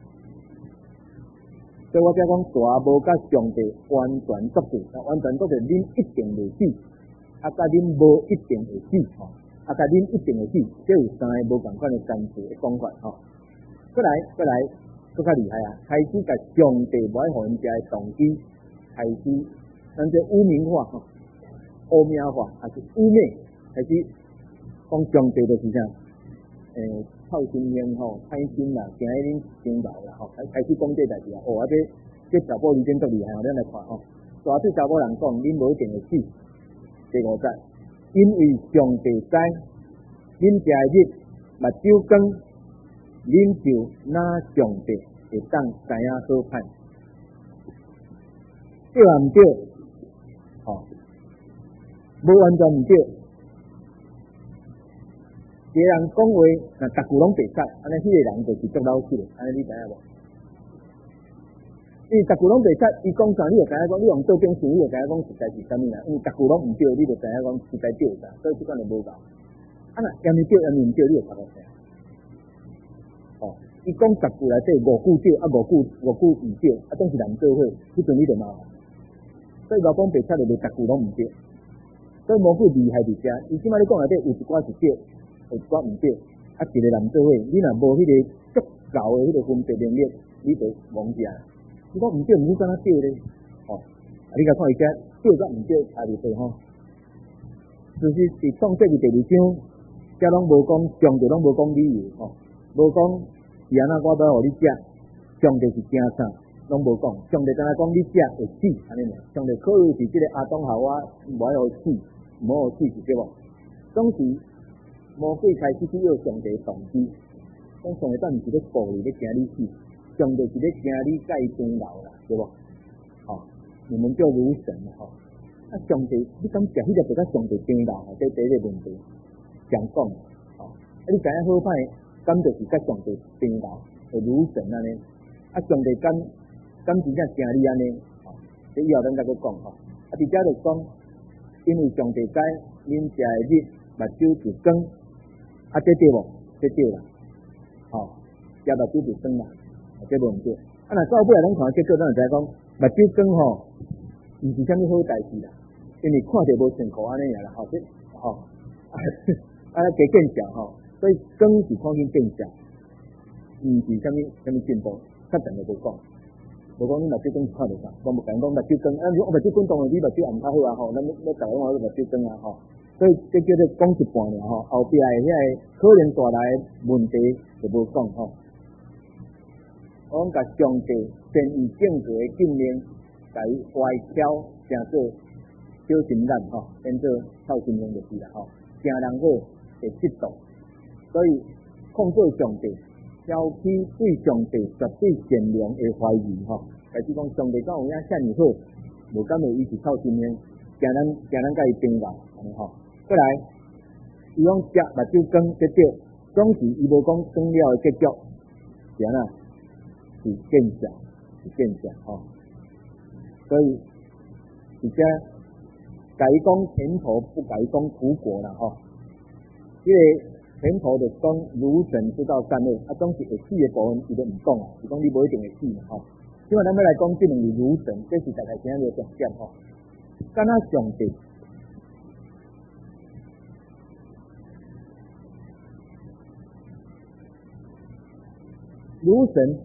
所以我才讲，蛇无甲上帝完全作对，完全作对，恁一定会死，啊，甲恁无一定会死，吼，啊，甲恁一定会死，这有三个无共款的单词的讲法，吼。过来，过来，更较厉害啊！开始甲上帝无爱互因食的动机，开始，咱这污名化，吼，污名化，还是污蔑，开始讲上帝就是啥，诶、欸。臭心眼吼，歹心啦，惊迄恁心老啦吼，开开始讲这代志啊！哦，啊这这查甫女真足厉害吼，咱来看吼。大对查某人讲，恁无一定会死。第五节，因为上帝知，恁食日目睭光，恁就哪上帝会当知影好歹，对啊毋对？吼，无完全毋对。一个人讲话，若逐句拢白使，安尼迄个人就是足老实的，安尼你知影无？ 因为逐句拢袂出，伊讲啥，你就知影讲，你用倒边想，你就知影讲实在是啥物啦。因为逐句拢毋对，你就知影讲实在对啥，所以即款就无够。啊若言是对，言是毋对，你就查到啥？哦，伊讲十句内底五句对，啊五句五句毋对，啊总是人做伙，迄阵你就麻烦。所以老公白出就逐句拢毋对。所以魔鬼厉害伫遮，伊即摆你讲内底有一寡是对，有一寡毋对，啊一个人做伙，你若无迄个足够的迄个分别能力，你就妄食。你讲毋对，毋是敢若对咧？哦，啊你甲看伊遮对甲毋对也是对吼。就是伫创世纪第二章，遮拢无讲上帝，拢无讲理由吼，无讲是安怎我要互你食，上帝是惊啥？拢无讲，上帝敢若讲你食会死，安尼尔。上帝考虑是即个阿当夏娃无爱互死。无好死是对无？总是魔鬼开始去要上帝动机，讲上帝咱毋是咧鼓励咧惊你死，上帝是咧惊你甲伊争闹啦，对无？哦，你们就如神吼。啊，上帝，你敢食迄个就甲上帝争闹，这第一个问题，常讲哦。啊，你知影好歹，敢就是甲上帝争闹，会如神安尼。啊，上帝敢敢真正惊你安尼？哦，这以后咱再去讲吼。啊，伫遮就讲。因为上帝知恁食的日目睭就光，啊，这对无？这对啦，吼、哦，食目睭就光啦，这无毋对。啊，若到尾啊，咱看结果，咱就知影讲目睭光吼，毋是啥物好代志啦，因为看着无辛苦安尼尔啦，吼，这吼，啊，加见效吼，所以光是看见见效，毋是啥物啥物进步，确定就无讲。无讲你目睭光是看着啥，我无讲讲目睭光，啊，你我目睭光当然比目睭也毋较好啊，吼，咱要要逐个话目睭光啊，吼，所以这叫做讲一半尔吼，后壁的遐个可能带来的问题就无讲吼。我讲甲上帝善意正确的训练，甲伊歪巧，成做小心眼吼，变做臭心胸就是啦吼，成人好会嫉妒，所以控制上帝。挑起对上帝绝对善良的怀疑吼，开始讲上帝敢有影遐尼好，无敢会伊是臭心胸，惊咱惊咱甲伊争闹，安尼吼。过来，伊讲食目睭光结对，总是伊无讲光了的结局，是安那？是见效，是见效吼。所以而且甲伊讲甜头，不甲伊讲苦果啦吼。因为甜头就讲如神知道善恶，啊，总是会死的部分伊都毋讲啊，是讲你无一定会死嘛吼。即摆咱要来讲即两个如神，这是大概今仔日重点吼。敢若上帝，如神，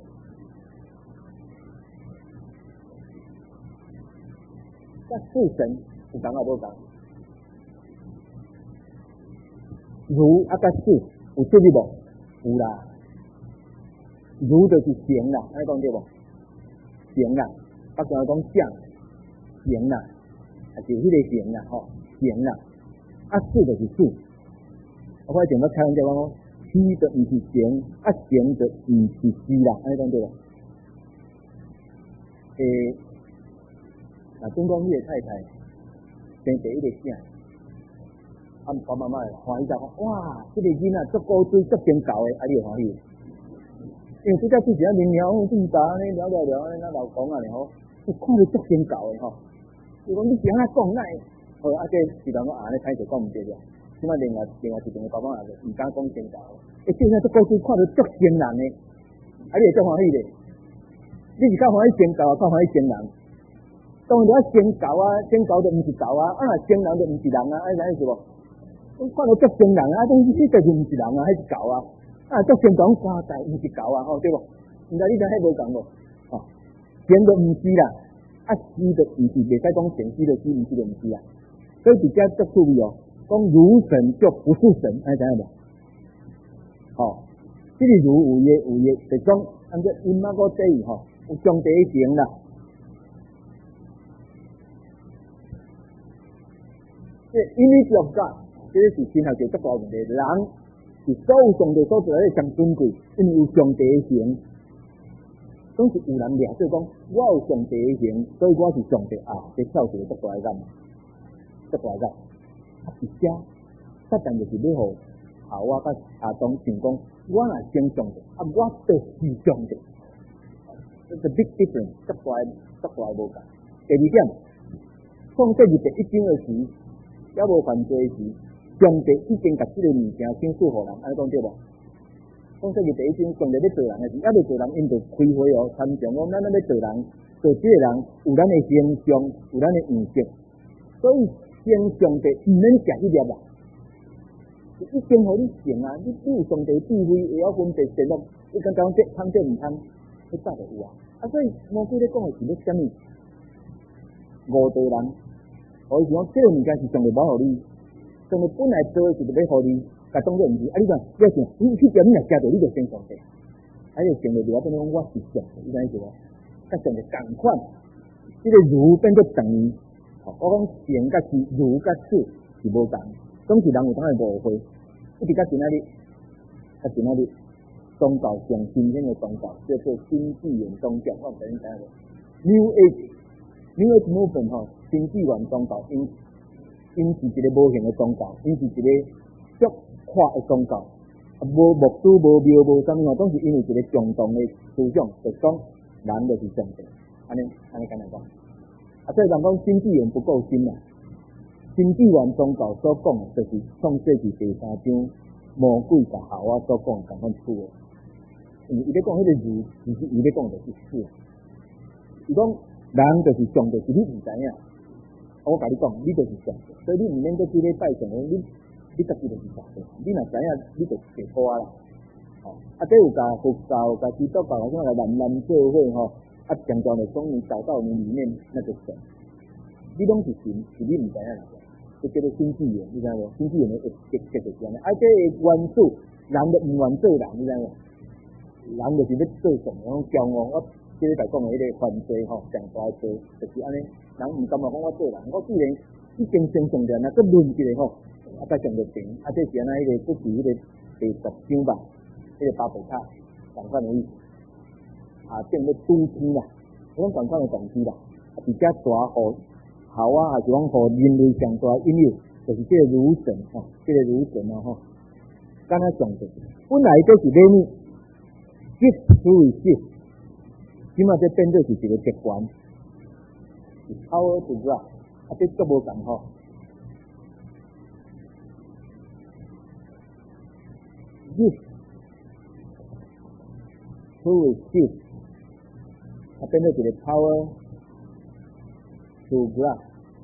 甲是神有讲啊无讲？如啊，甲是有出入无？有啦。如就是行啦，安尼讲对无？行啦，北上讲相，行啦，还是迄个行啦吼，行啦。啊，是就是是。我发现我开玩笑讲，是就毋是行，啊行就毋是是啦，安尼讲对无？诶，那总讲你的太太生第一个囝。啊，爸爸妈妈欢喜甲讲，哇，这个囡仔足古锥、足精搞的，啊，你会欢喜。因为这个事情明了，我自打呢聊聊聊，那老公啊，然后我看着足精搞的吼。伊讲你是安怎讲那？好，啊，这是人讲啊，你歹势讲毋对了。即摆另外另外一边的爸爸也是毋敢讲精搞的，诶，这个足古锥看着足精人的，啊，你会足欢喜的。你是较欢喜精搞啊，较欢喜精人。当然了，精搞啊，精搞就毋是搞啊，啊，精人就毋是人啊，安尼是无？我看到足精人啊，但是这就是毋是人啊，迄是狗啊！啊，足精讲三代毋是狗啊，吼对无？毋知你知迄无共无？吼，神就毋是啦，啊是就毋是，袂使讲神是就是，毋是就毋是啦。所以伫遮足趣味哦，讲如神就不是神，安知影无？吼，即个如有业有业，就讲按照因妈个底吼，有上帝行啦。这因为着个。这是天后就足大问题，人是所有上帝所做的上尊贵，因为有上帝的形，总是有人掠做讲，我有上帝的形，所以我是上帝啊！这跳一个足大个感，足大个。啊，是遮，撒旦就是要互夏娃甲亚当想讲，我若信上帝，啊，我就是上帝。 ，the big difference， 足大足大无共。第二点，创世纪第一章的时，也无犯罪时，上帝已经甲即个物件先赐互人，安尼讲对无？创世纪第一章，上帝要做人的时，还未做人，因就开会哦，参详讲，咱咱要做人，做即个人有咱的形象，有咱的样式，所以先上帝毋免食迄粒啊。已经互你成啊！你你有上帝智慧，会晓分别善恶，你敢讲这通这毋通，你早就有啊！啊，所以魔鬼咧讲的是要啥物？误导人，互伊想这个物件是上帝保互你，上帝本来做的是要互你，甲当作毋是。啊，你讲要想你去叫你若食着，你就先上帝。啊，就成就就我变讲我是上帝，你知影无？甲上帝共款，这个如变做等于。我讲善甲是如甲次是无共，总是人有当会误会。一直到今仔日，到今仔日，宗教上新兴的宗教叫做新纪元宗教，我唔知你知影无 ？New Age，New Age movement 吼，新纪元宗教，因因是一个无形的宗教，因是一个俗化的宗教，啊无目珠、无庙、无啥物吼，总是因为一个共同的思想，就讲人就是上帝，安尼安尼简单讲。啊，所以人讲新纪元不够新啊。新纪元宗教所讲的，就是创世纪第三章魔鬼甲夏娃所讲的同款处的。因为伊咧讲迄个字，其实伊咧讲就是死。伊讲人就是上帝，是你毋知影。我甲你讲，你就是上帝，所以你毋免搁去咧拜上帝，你你家己就是上帝。你若知影，你就解脱啦。哦，啊，这有甲佛教、甲基督教、什么甲南南教会吼，啊，强调的讲你找到你里面那个神，你拢是神，是你毋知影。就叫做新纪元，你知无？新纪元的结结就是安尼。啊，这元素人就毋愿做人，你知无？人就是要做什么？讲骄傲，我即个在讲的迄个犯罪吼，上大罪就是安尼。人毋甘嘛讲我做人，我既然已经成上人，啊，搁论一个吼，啊，再上着平，啊，这是安尼迄个不是迄个第十章吧？迄个巴贝塔同款的意思。啊，变要拄天啦，我讲同款的动机啦，啊，比较大号。好啊，还是讲互人类上大引诱，就是这个儒神吼，这个儒神啊吼，敢若上帝，本来这是咩物 ？gift to receive， 即马这变做是一个特权，是 power to grab， 啊，这都无共吼。gift to receive， 啊，变做一个 power。to grab，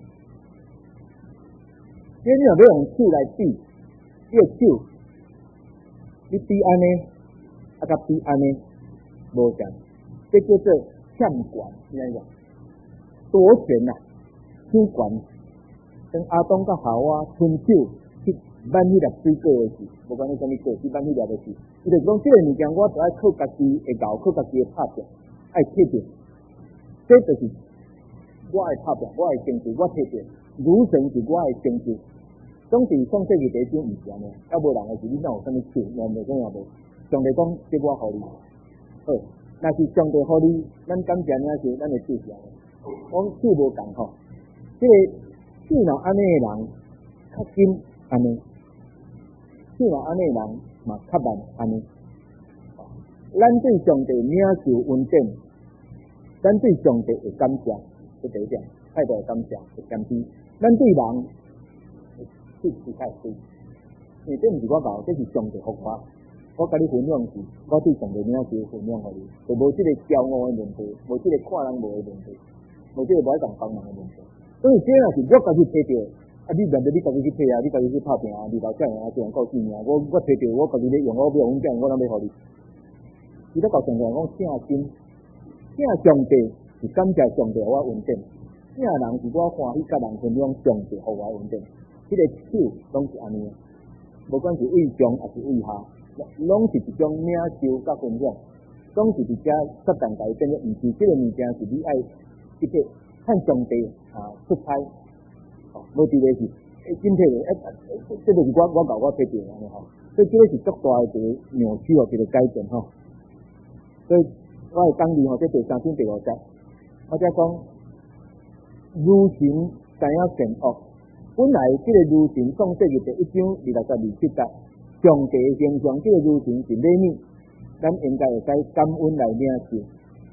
即你若要用手来比，你个手，你比安尼，啊甲比安尼无共，这叫做欠权，你知影？夺权呐，抢权，跟阿东甲夏娃伸手去挽迄粒水果的事，无管你啥物果，去挽迄粒的事，伊就是讲，这个物件我就爱靠家己的咬，靠家己的拍拼，爱摕着，这就是。我爱拍拼，我爱争取，我摕着，女神是我爱争取。总是创世纪第一章毋是安尼，要无人的是你哪有啥物手，我无讲也无。上帝讲，这我互你，好，若是上帝互你，咱感谢领受，咱会做啥？我手无共吼，这个手若安尼的人，较紧安尼；手若安尼的人，嘛较慢安尼。咱对上帝领受恩典，咱对上帝会感谢。这第一点，态度感谢，是谦卑。咱对人，是是太虚，因为这毋是我搞，这是上帝福我。我甲你分享是，我对上帝领受分享互你，就无这个骄傲的问题，无这个看人无的问题，无这个无爱共帮忙的问题。所以这若是我家己摕到，啊，你难道你家己去摕啊？你家己去拍拼啊？你老少人啊，这样够性命。我我摕到，我家己咧用，我不用这样，我哪要互你？伊咧搞上帝讲正心，正上帝。是感谢上帝互我恩典，正人是我欢喜甲人分享上帝互我恩典，迄、那个手拢是安尼，无管是为上还是为下，拢是一种领受甲分享，总是伫遮撒旦家变做毋是即个物件是你爱即个向上帝啊出差，哦，无伫咧是诶今天诶，这就是我我搞我摕到安尼吼，所以即个是足大诶一个扭曲哦，一个改变吼，所以我会讲你吼，这第三章第五节。我则讲，儒神知影善恶。本来这个儒神创世纪第一章二六十二七节，上帝的形象，这个儒神是礼物，咱应该会使感恩来领受。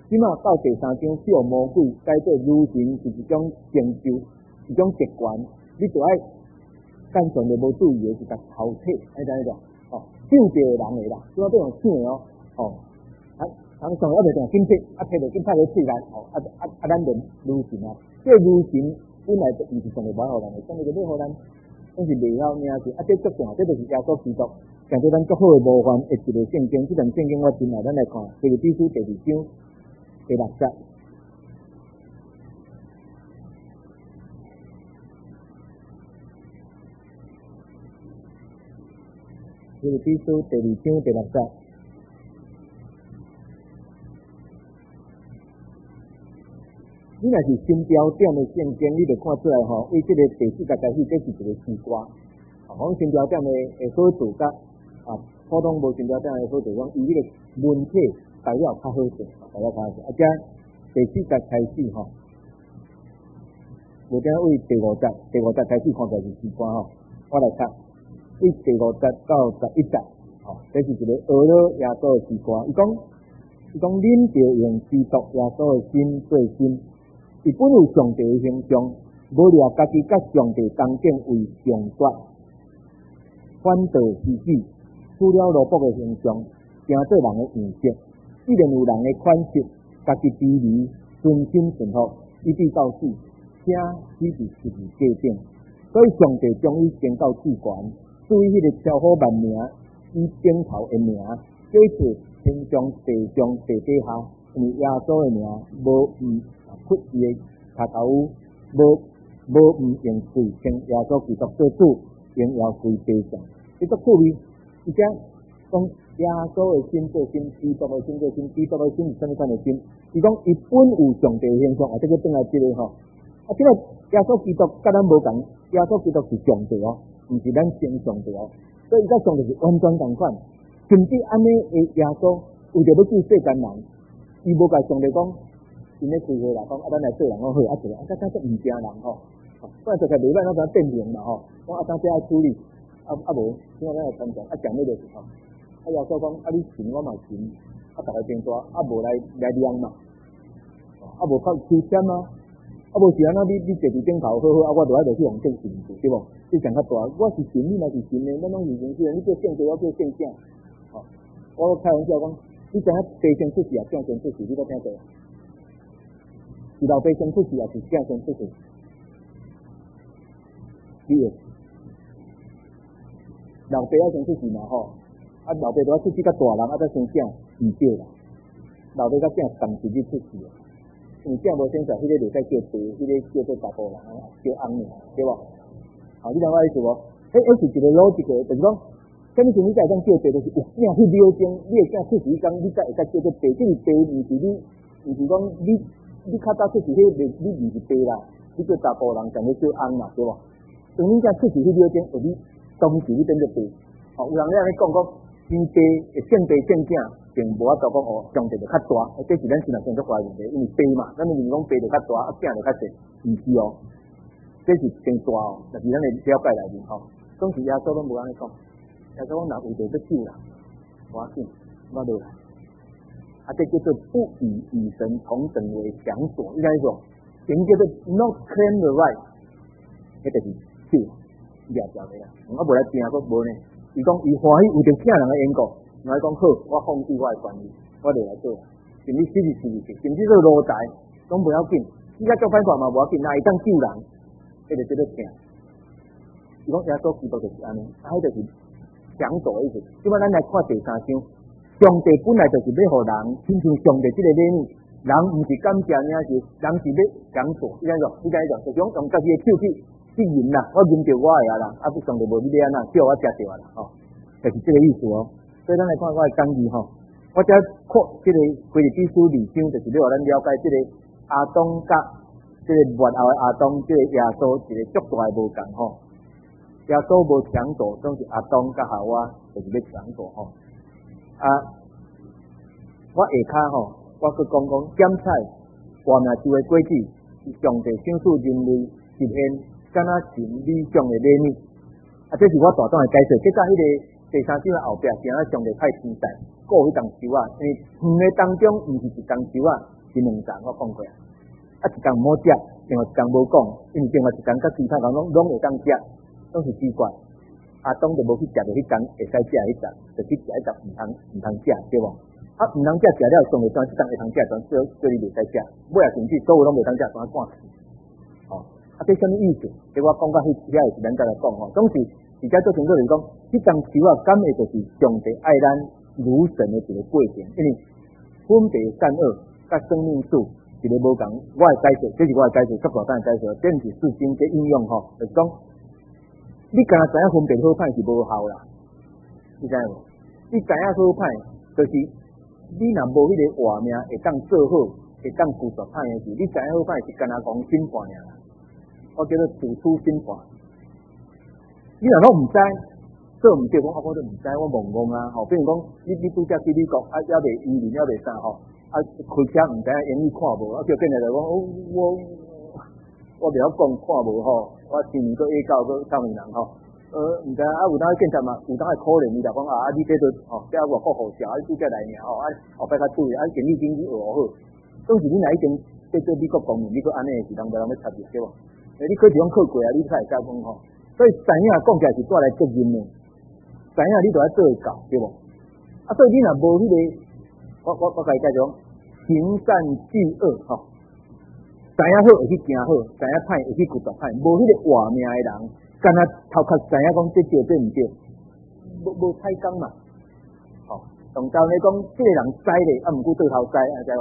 即马到第三章小魔鬼改做女神是一种成就，一种极权，你就爱干上就无注意的是甲头体，安知影着？哦，救着人的啦，即马变用抢的哦，哦，啊，人上还袂定紧摕，啊，摕着紧拍落喙内，哦，啊啊啊，咱连女神啊，这女神本来就毋是上个买互人的，上个就买互咱，咱是未晓领是，啊，这足重要，这就是耶稣基督。讲做咱足好的模范的一个圣经，这段圣经我真爱咱来看，腓立比书第二章第六节。腓立比书第二章第六节。你若是新标点的圣经，你就看出来吼，为这个第四节开始，这是一个诗歌。啊，讲新标点的的好处甲啊，普通无新标点的好处，讲伊迄个文体材料较好势，材料较好势。啊，遮第四节开始吼，无定为第五节，第五节开始看起来是诗歌吼。我来看，为第五节到十一节，吼，这是一个俄罗耶稣的诗歌。伊讲，伊讲，恁着用基督耶稣的心做心。伊本有上帝的形象，无掠家己甲上帝同等为上绝，反倒自己除了罗卜的形象，成做人的样式。既然有人的款式，家己低微顺心顺服，以致到死，且死伫十字架顶。所以上帝将伊升到至高，赐予迄个超乎万名以顶头的名，叫做天上地上地底下，因为耶稣的名无异。出伊的头头，无无毋用贵称耶稣基督做主，用要贵地上。伊足趣味，而且讲耶稣的心做心，基督的心做心，基督的心是什么款的心？伊讲伊本有上帝的形象，啊，这个转来即个吼，啊，即个耶稣基督甲咱无共，耶稣基督是上帝哦，毋是咱真上帝哦，所以伊甲上帝是完全共款。甚至安尼的耶稣，为着要救世间人，伊无甲上帝讲。因咧开会啦，讲啊，咱来做人讲好，啊做，啊，咱咱做毋惊人吼，不然做起袂歹，咱就变名嘛吼。讲啊，当这爱处理，啊啊无，今仔咱来参加，啊讲迄个是吼，啊耶稣讲，啊你信我嘛信，啊逐个变大，啊无来来量嘛，啊无靠抽签啊，啊无是安怎你你坐伫顶头好好，啊我就爱落去用正信对无？你讲较大，我是信，你嘛是信的，咱拢是认识的，你叫圣帝，我叫圣正，吼，我开玩笑讲，你知影地先出事啊，正先出事，你都听过？是老爸先出事，还是正先出事？你个老爸要先出事嘛吼，啊老爸都要出事较大人，啊再先正，唔对啦。老爸甲正同时去出事，因为正无先在，迄个就该叫爸，迄个叫做查甫人，叫翁尔，对无？好，你听我意思无？迄迄是一个逻辑个，就是讲，什么时你才会当叫爸，就是有正去了解，你会正出事讲，你才会当叫做爸，这个爸毋是你，毋是讲你。你较早出事，迄个你唔是爸啦，你叫查甫人，讲你叫翁嘛，对无？当你才出事，迄了解，有你当时你变做爸。哦，有人咧安尼讲讲，真爸会正爸正正，并无法度讲哦，上帝就较大，这是咱先来先做怀疑的，因为爸嘛，咱们认为讲爸就较大，啊正就较细，毋是哦，这是真大哦，但是咱的了解内面吼，总是耶稣拢无安尼讲，耶稣讲若有着要救人，我信，我落来。啊，这叫做不以与神同等为强索，应该说，人叫做 not claim the right， 迄就是手抓抓的啦。我无来拼佫无呢，伊讲伊欢喜有着骗人的缘故，我讲好，我放弃我的权利，我就来做，甚至死是死是，甚至做奴才，拢不要紧，你甲做歹看嘛无要紧，哪会当救人，迄就叫做拼。伊讲耶稣基督就是安尼，啊，迄就是强索的意思。即摆咱来看第三章。上帝本来就是要互人亲像上帝这个礼物，人毋是感谢领受，人是要享受，你知影无？你知影无？就是讲用家己的手去去赢啦，我赢着我的啊啦，啊不上帝无你要安怎，叫我食着啊啦，吼，就是这个意思哦。所以咱来看我的讲义吼，我只看这个腓立比书二章，就是要互咱了解这个阿当甲这个末后的阿当，这个耶稣一个足大的无共吼。耶稣无强夺，总是阿当甲夏娃就是要强夺吼。啊，我下骹吼，我去讲讲检采活命树的果子，是上帝赏赐人类实现敢若神理想的礼物。啊，这是我大胆的解释。结果迄个第三章的后壁，是安上帝派天才过迄丛树啊，因为园的当中毋是一丛树啊， 是两层，我讲过啊。啊，一工唔好食，另外一工无讲，因为另外一工甲其他人拢拢会当食，拢是奇怪。阿东就无去食，就迄工会使食迄阵，就去食迄阵唔通唔通食，对无？啊，唔通食食了，上个段即阵会通食，段叫叫你袂使食，尾啊甚至所有拢袂通食，全赶死。哦，啊，这什么意思？即我讲到迄遐是咱再来讲吼，总是而家做成做就是讲，迄当时啊，感会就是上帝爱咱如神的一个过程，因为分别善恶甲生命树。一个无共，我会解释，这是我会解释，足大胆解释，这是圣经嘅应用吼，就是讲，你敢若知影分辨好歹是无效啦，你知无？你知影好歹，就是你若无迄个活命会当做好，会当拒绝歹嘅事，你知影好歹是敢若讲审判尔啦，我叫做自处审判。你若拢毋知，做毋对，讲啊，我都毋知，我懵懵啊，吼，比如讲，你你拄则去美國，啊，还未移民，还未啥吼。啊，开车唔知影眼里看无，啊，叫变来就讲，我我我袂晓讲看无吼，我前面个 A 九个上面人吼，呃，唔知啊，有当去检查嘛，有当去可怜伊啦，讲啊，啊，你这都吼，这外国护照，啊，你拄则来尔吼，啊，后摆较注意，啊，眼里经济学好，总是你若已经在做美国公民，你搁安尼是人袂人要插你对无？诶，你考试讲考过啊，你才会甲讲吼，所以知影讲起来是带来责任的，知影你就要做会到对无？啊，所以你若无迄个。我我我甲伊介绍，行善惧恶吼，知影好会去行好，知影歹会去拒绝歹，无迄个活命的人，干那头壳知影讲这对这毋对，无无太讲嘛，吼、哦，当照你讲，这个人知咧，啊，毋过对头知，啊知无？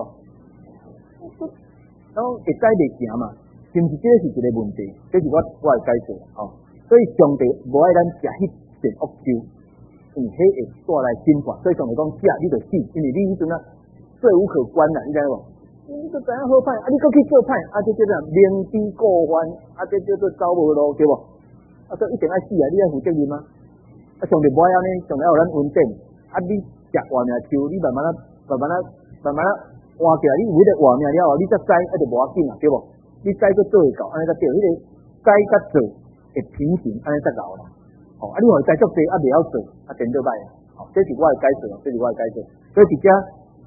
然后会知袂行嘛，是毋是？这是一个问题，这是我我会解释吼、哦。所以上帝无爱咱食迄件恶酒。嗯，迄会带来审判，所以上帝讲食你就死，因为你迄阵啊罪无可关啦，你知无？你都知影好歹，啊你搁去做歹，啊这叫做明知故犯，啊这叫做走无路，对无？啊所以一定爱死啊，你爱负责任吗？啊上帝无爱安尼，上帝要咱稳定，啊你食活命树，你慢慢啊慢慢啊慢慢啊换起来，你有迄个活命了后，你才知，啊就无要紧啦，对无？你知搁做会到，安尼才对，迄、那个知甲做会平衡，安尼才够啦。哦，啊！你话在作弊，啊，袂晓做，啊，颠倒歹啊！哦，这是我的解释哦，这是我的解释。所以伫遮，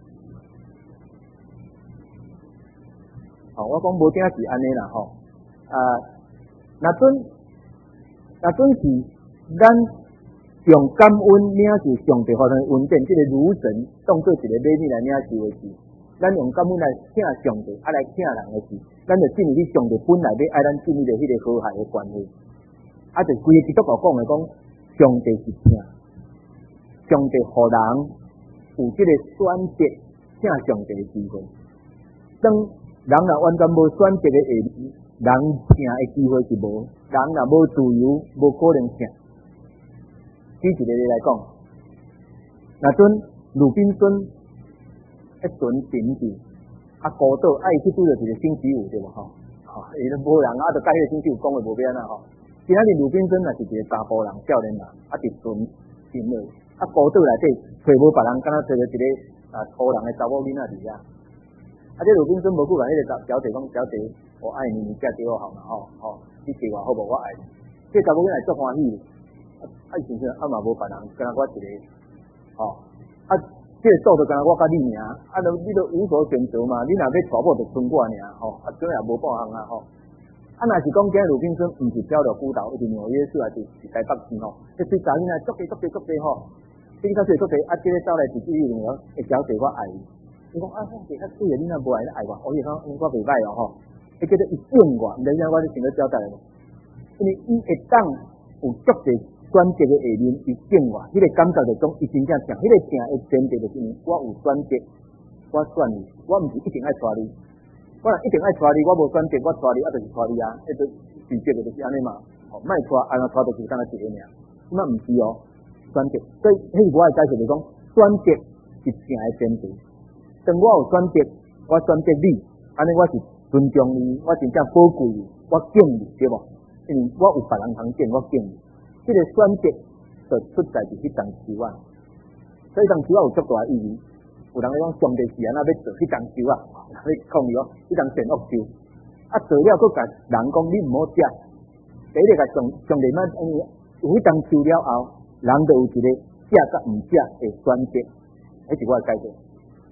哦，我讲无定是安尼啦，吼、哦，啊，若准，若准是咱用感恩领受上帝互咱的恩典，即、这个如神当做一个礼物来领受的事，咱用感恩来请上帝，啊来请人的事，咱就进入去上帝本来要爱咱进入的迄个和谐的关系。啊，就规个基督教讲的讲，上帝是听，上帝互人有这个选择听上帝的机会。当人若完全无选择的下，人听的机会是无，人若无自由，无可能听。举一个例来讲，若阵鲁滨孙一阵停住，啊孤岛，啊伊去拄着一个星期五对无吼？吼，伊都无人啊，就甲迄个星期五讲话无变啊吼。今仔日鲁滨孙也是一个查甫人、少年人，啊，伫船停落，啊，孤岛内底找无别人，敢若找着一个啊土人的查某囡仔伫遐。啊，这鲁滨孙无久来，迄个小姐讲：“小姐，我爱你，你嫁给我好嘛？吼吼，你嫁我好无？我爱你。”这查某囡仔足欢喜，啊，啊，先生啊嘛无别人，敢若我一个，吼、哦，啊，这个组就敢若我甲你尔，啊，都你都有所选择嘛，你若要娶某就剩我尔，吼、哦，啊，这也无半项啊，吼、哦。啊，若是讲今日鲁滨孙毋是漂着孤岛，一直纽约市还是是台北市吼，这对查囡仔足济足济足济吼，这个足济足济，啊，这个走来自己用了，会小姐我爱你，伊讲啊，我其他对个囡仔无爱你爱我，我伊讲我袂歹哦吼，会叫做伊敬我，毋知影我咧想要交代咧，因为伊会当有足济选择的下面，伊敬我，迄、那个感觉就讲伊真正正，迄、那个正的前提就是因为我有选择，我选你，我毋是一定爱娶你。我若一定爱娶你，我无选择，我娶你，啊，就是娶你啊，迄个拒绝的就是安尼嘛。哦，莫娶，安尼娶就是干那一个尔，那毋是哦，选择。所以，迄我的解释就是讲，选择是正的前提。当我有选择，我选择你，安尼我是尊重你，我真正宝贵你，我敬你，对无？因为我有别人通敬，我敬你。这个选择就出在就是当时啊，所以当时啊有足大意义。有人讲上帝是安那要做迄当树啊，要抗议哦，迄当善恶树，啊做了佫甲人讲你毋好食，第一个甲上上帝嘛，因为有迄当树了后，人就有一个食甲毋食的选择，迄是我的解释。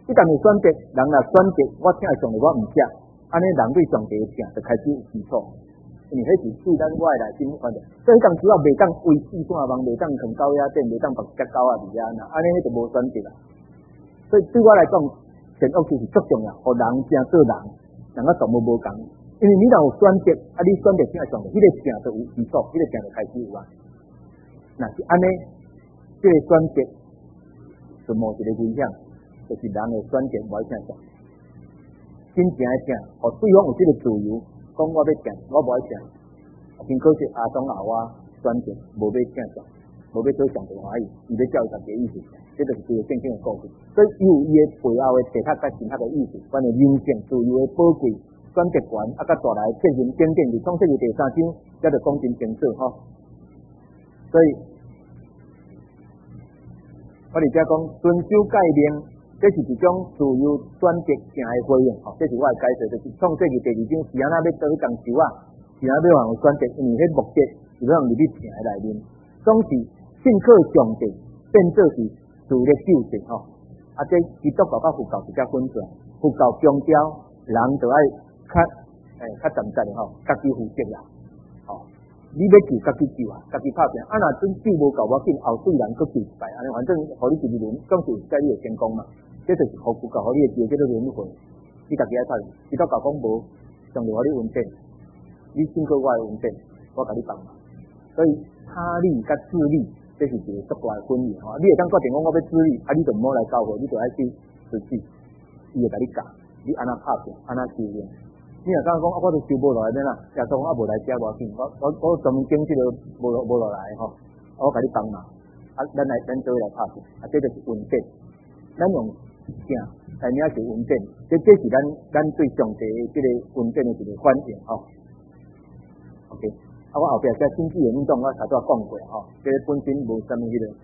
你当你选择人若选择我听上帝我毋听，安尼人对上帝的听就开始有基础。因为迄是对咱我的内心反正，所以迄当时啊袂当为四线网，袂当藏狗仔顶，袂当绑只狗仔伫遐呐，安尼迄就无选择啦。所以对我来讲，善恶就是足重要，互人正做人，人啊全部无共。因为你若有选择，啊你选择听上帝，迄个正就有基础，迄个正就开始有啊。若是安尼，即、这个选择就冒一个危险，就是人的选择无爱听上帝，真正爱听，互对方有即个自由。讲我要听，我无爱听。真可惜，阿东阿我选择无要听上，无要做上帝欢喜，伊要照伊家己的意思，这就是一个正经的故事。所以有伊的背后的其他甲其他的意思，关于人性自由的宝贵选择权，啊，甲带来责任等等，是创世纪第三章，才着讲真清楚吼。所以，我哋遮讲遵守诫命。这是一种自由选择性的回应，吼，这是我的解释，就是创世纪第二章是安那要倒去工树啊，是安要互选择，因为迄目的是要让入去听的内面，总是信靠上帝，变做是自力救济，吼，啊，这基督教甲佛教比较分出来，佛教强调人就爱较诶较站在的吼，家己负责啦，吼，你要救家己救啊，家己拍拼，啊，若真救无够要紧，后对人佫救一摆，安尼反正互你一日轮，总是有概率会成功嘛。这就是佛教互你的叫叫做轮回，你家己爱拍拼。基督教讲无，上帝互你稳定，你信靠我的稳定，我甲你帮忙。所以他力甲自力，这是一个足大的分野吼。你会当决定讲我要自力，啊，你就毋好来教会，你就爱去实际，伊会甲你教，你安那拍拼，安那修炼。你若敢讲啊，我都修无落来免啦，耶稣讲啊无来遮无要紧，我我我专门经这个无无落来吼，我甲你帮忙，啊，咱来咱做来拍拼，啊，这就是稳定，咱用。正，但你也是稳定，这这是咱咱对上帝这个稳定的一个反应吼。OK， 啊，我后壁这经济的运动我头拄讲过吼，这个本身无啥物迄个。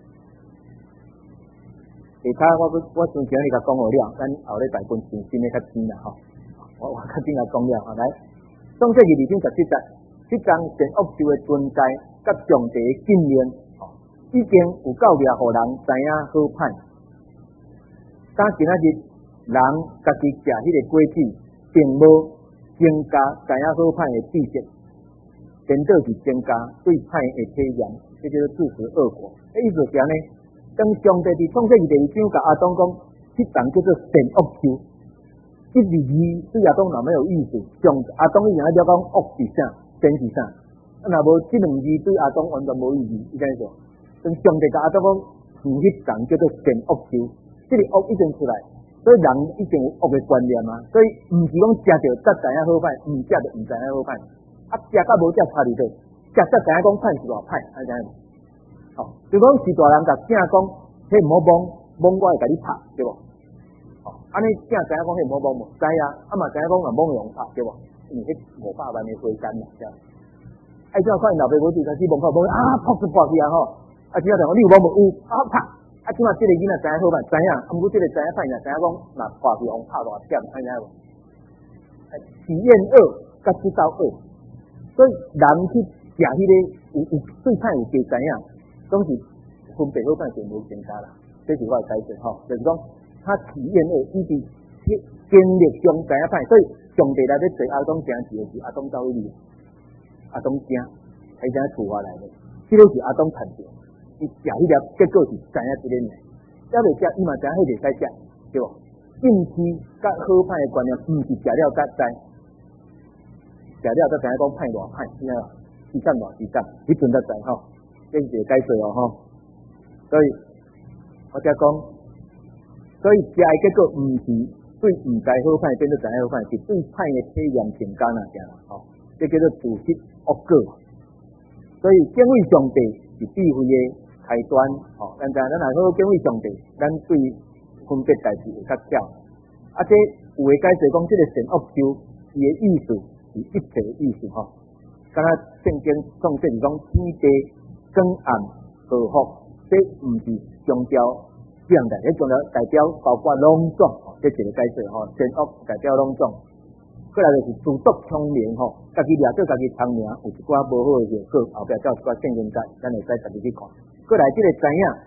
其他我我先前你甲讲好了，咱后礼拜分新新的较深啦吼。我我较紧甲讲了吼，来，创世纪二章十七节，即讲善恶树的存在，甲上帝的禁令，吼，已经有够掠，互人知影好歹。当今仔日人家己食迄个果子，并无增加知影好歹的知识，反倒是增加对歹的体验，这叫做自食恶果。诶，意思是安尼，当上帝伫创世纪第二章甲阿当讲，即档叫做善恶树，即字字对阿当若没有意思，上阿当以前了讲恶是啥，善是啥，啊若无即两字对阿当完全无意义，伊怎样做？当上帝甲阿当讲，是迄档叫做善恶树。这个恶已经出来，所以人已经有恶的观念啊，所以毋是讲食着才知影好歹，毋食着毋知影好歹，啊食甲无食差伫倒，食才知影讲歹是偌歹，安怎样？吼，就讲是大人甲囝讲，迄毋好摸，摸我会甲你拍，对无？吼，安尼囝知影讲迄毋好摸无，知影，啊嘛知影讲若摸用拍，对无？因为迄五百万的花干啦，这样。哎，怎看因老爸母亲开始摸靠摸啊，扑出破去啊吼，啊只要讲你有摸无有啊拍。啊，即马即个囡仔知影好歹，知影，啊，毋过即个知影歹尔，知影讲，若挂去互拍偌忝，安尼无？体验恶，甲知道恶，所以人去食迄个有有对歹有加知影，总是分别好歹就无增加啦。这是我的解释吼，就是讲他体验恶，伊伫经历中知影歹，所以上帝来要做阿东诚事的是阿东走去哩，阿东惊，还怎处罚来的？即个是阿东趁着。伊食迄粒，结果是知影即个呢，还袂食，伊嘛知影迄袂使食，对无？禁忌甲好歹的观念，毋是食了才知，食了才知影讲歹偌歹，知影无？是干偌是干，迄阵才知吼，这是一个解说哦吼。所以我才讲，所以食的结果毋是对毋知好歹变做知影好歹，是对歹的体验增加啦，这样吼，这叫做自食恶果。所以敬畏上帝是智慧的开端，吼，咱知影咱若好敬畏上帝，咱对分别代志会较巧。啊，这有诶解释讲，这个善恶树伊诶意思是一切的意思吼。敢若圣经创世是讲天地光暗和福，这毋是宗教这样代，迄宗教代表包括拢总，这一个解释吼，善恶代表拢总。过来就是自作聪明吼，家己掠到家己聪明，有一寡无好诶效果，后壁才有一寡圣经节，咱会使家己去看。过来，即个知影，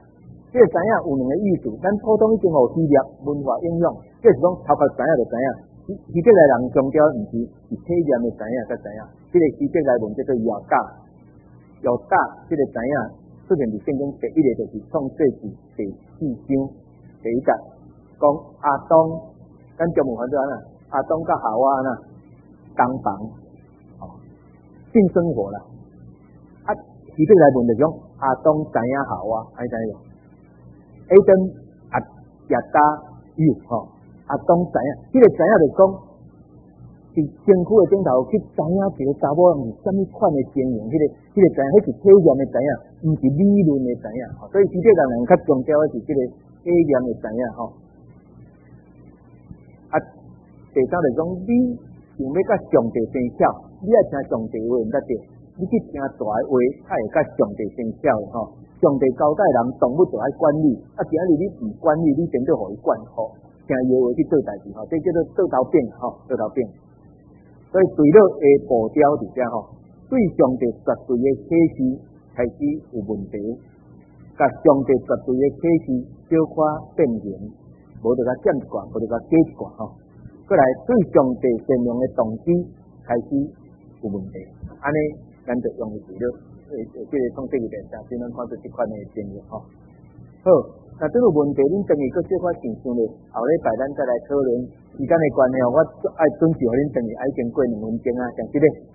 这个知影有两个意思，咱普通已经有希腊文化影响，这是讲头壳知影就知影。希伯来人强调毋是是体验的知影才知影，这个希伯来文叫做亚大，亚大这个知影出现伫圣经第一个就是创世纪第四章第一节，讲阿当，咱中文翻做安那，阿当甲夏娃那同房，哦，性生活啦。啊，希伯来文就讲阿当知影夏娃，安尼知影？A 登阿亚达有吼，阿当知影，迄、这个知影就讲，伫身躯的顶头去知影一个查某人是啥物款的情形，迄、这个迄、这个知影，迄是体验的知影，毋是理论的知影。吼，所以希伯来人较强调的是这个体验的知影吼。啊，第三就讲你想要甲上帝生巧，你爱听上帝话毋得着，你去听大的话，才会甲上帝生巧的吼。上帝交代人动物就爱管理，啊，今日你唔管理，你真要互伊管好，听伊话去做代志吼，这叫做做头饼吼，做头饼。所以对了下步调伫遮吼，对上帝绝对的启示开始有问题，甲上帝绝对的启示小可变形，无就甲减一寡，无就甲加一寡吼。过来对上帝善良的动机开始有问题，安尼咱就用对了。诶，这个创世纪第三章，咱看到这款的经验吼。好，那这个问题，恁等于搁小可想想咧，后礼拜咱再来讨论。时间的关系哦，我爱准时互恁等于爱经过两分钟啊，像这个。